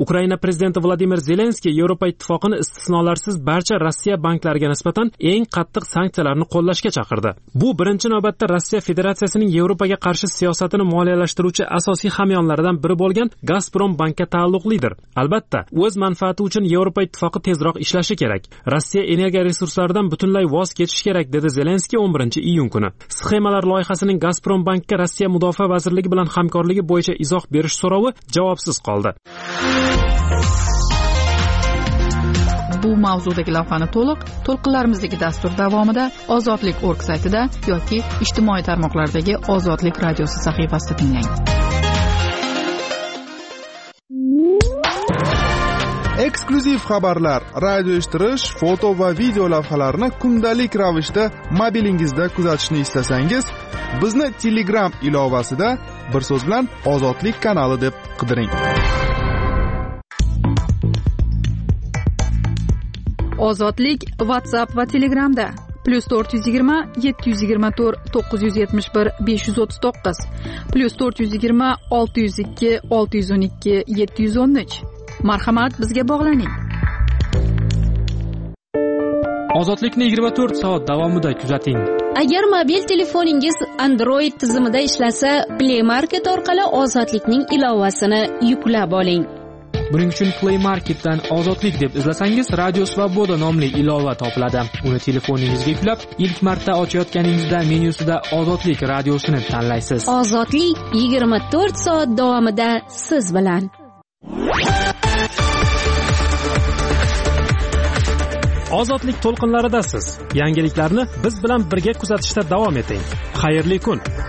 Ukraina prezidenti Vladimir Zelenskiy Yevropa ittifoqini istisnolarsiz barcha Rossiya banklariga nisbatan eng qattiq sanksiyalarni qo'llashga chaqirdi. Bu birinchi navbatda Rossiya Federatsiyasining Yevropaga qarshi siyosatini moliyalashtiruvchi asosiy hamyonlaridan biri bo'lgan Gazprom bankka taalluqlidir. Albatta, o'z manfaati uchun Yevropa ittifoqi tezroq ishlashi kerak. Rossiya energiya resurslaridan butunlay voz kechish kerak, dedi Zelenskiy 11-iyun kuni. Sxemalar loyihasining Gazprom bankka Rossiya mudofaa vazirligi bilan hamkorligi bo'yicha izoh berish so'rovi javobsiz qoldi. Bu mavzudagi lavhani to'lqinlarimizdagi dastur davomida ozodlik.org saytida yoki ijtimoiy tarmoqlardagi Ozodlik radiosi sahifasida tinglang. Eksklyuziv xabarlar, radio eshittirish, foto va video lavhalarni kundalik ravishda mobilingizda kuzatishni istasangiz, bizni Telegram ilovasida bir so'z bilan Ozodlik kanali deb qidiring. Ozodlik WhatsApp va Telegramda +420 724 971 539 +420 602 612 713. Marhamat, bizga bog'laning. Ozodlikni 24 soat davomida kuzating. Agar mobil telefoningiz Android tizimida ishlasa, Play Market orqali Ozodlikning ilovasini yuklab oling. Buning uchun Play Marketdan Ozodlik deb izlasangiz, Radio Svoboda nomli ilova topiladi. Uni telefoningizga yuklab, ilk marta ochayotganingizda menyusida Ozodlik radiosini tanlaysiz. Ozodlik 24 soat davomida siz bilan. Ozodlik to'lqinlaridasiz. Yangiliklarni biz bilan birga kuzatishda davom eting. Xayrli kun.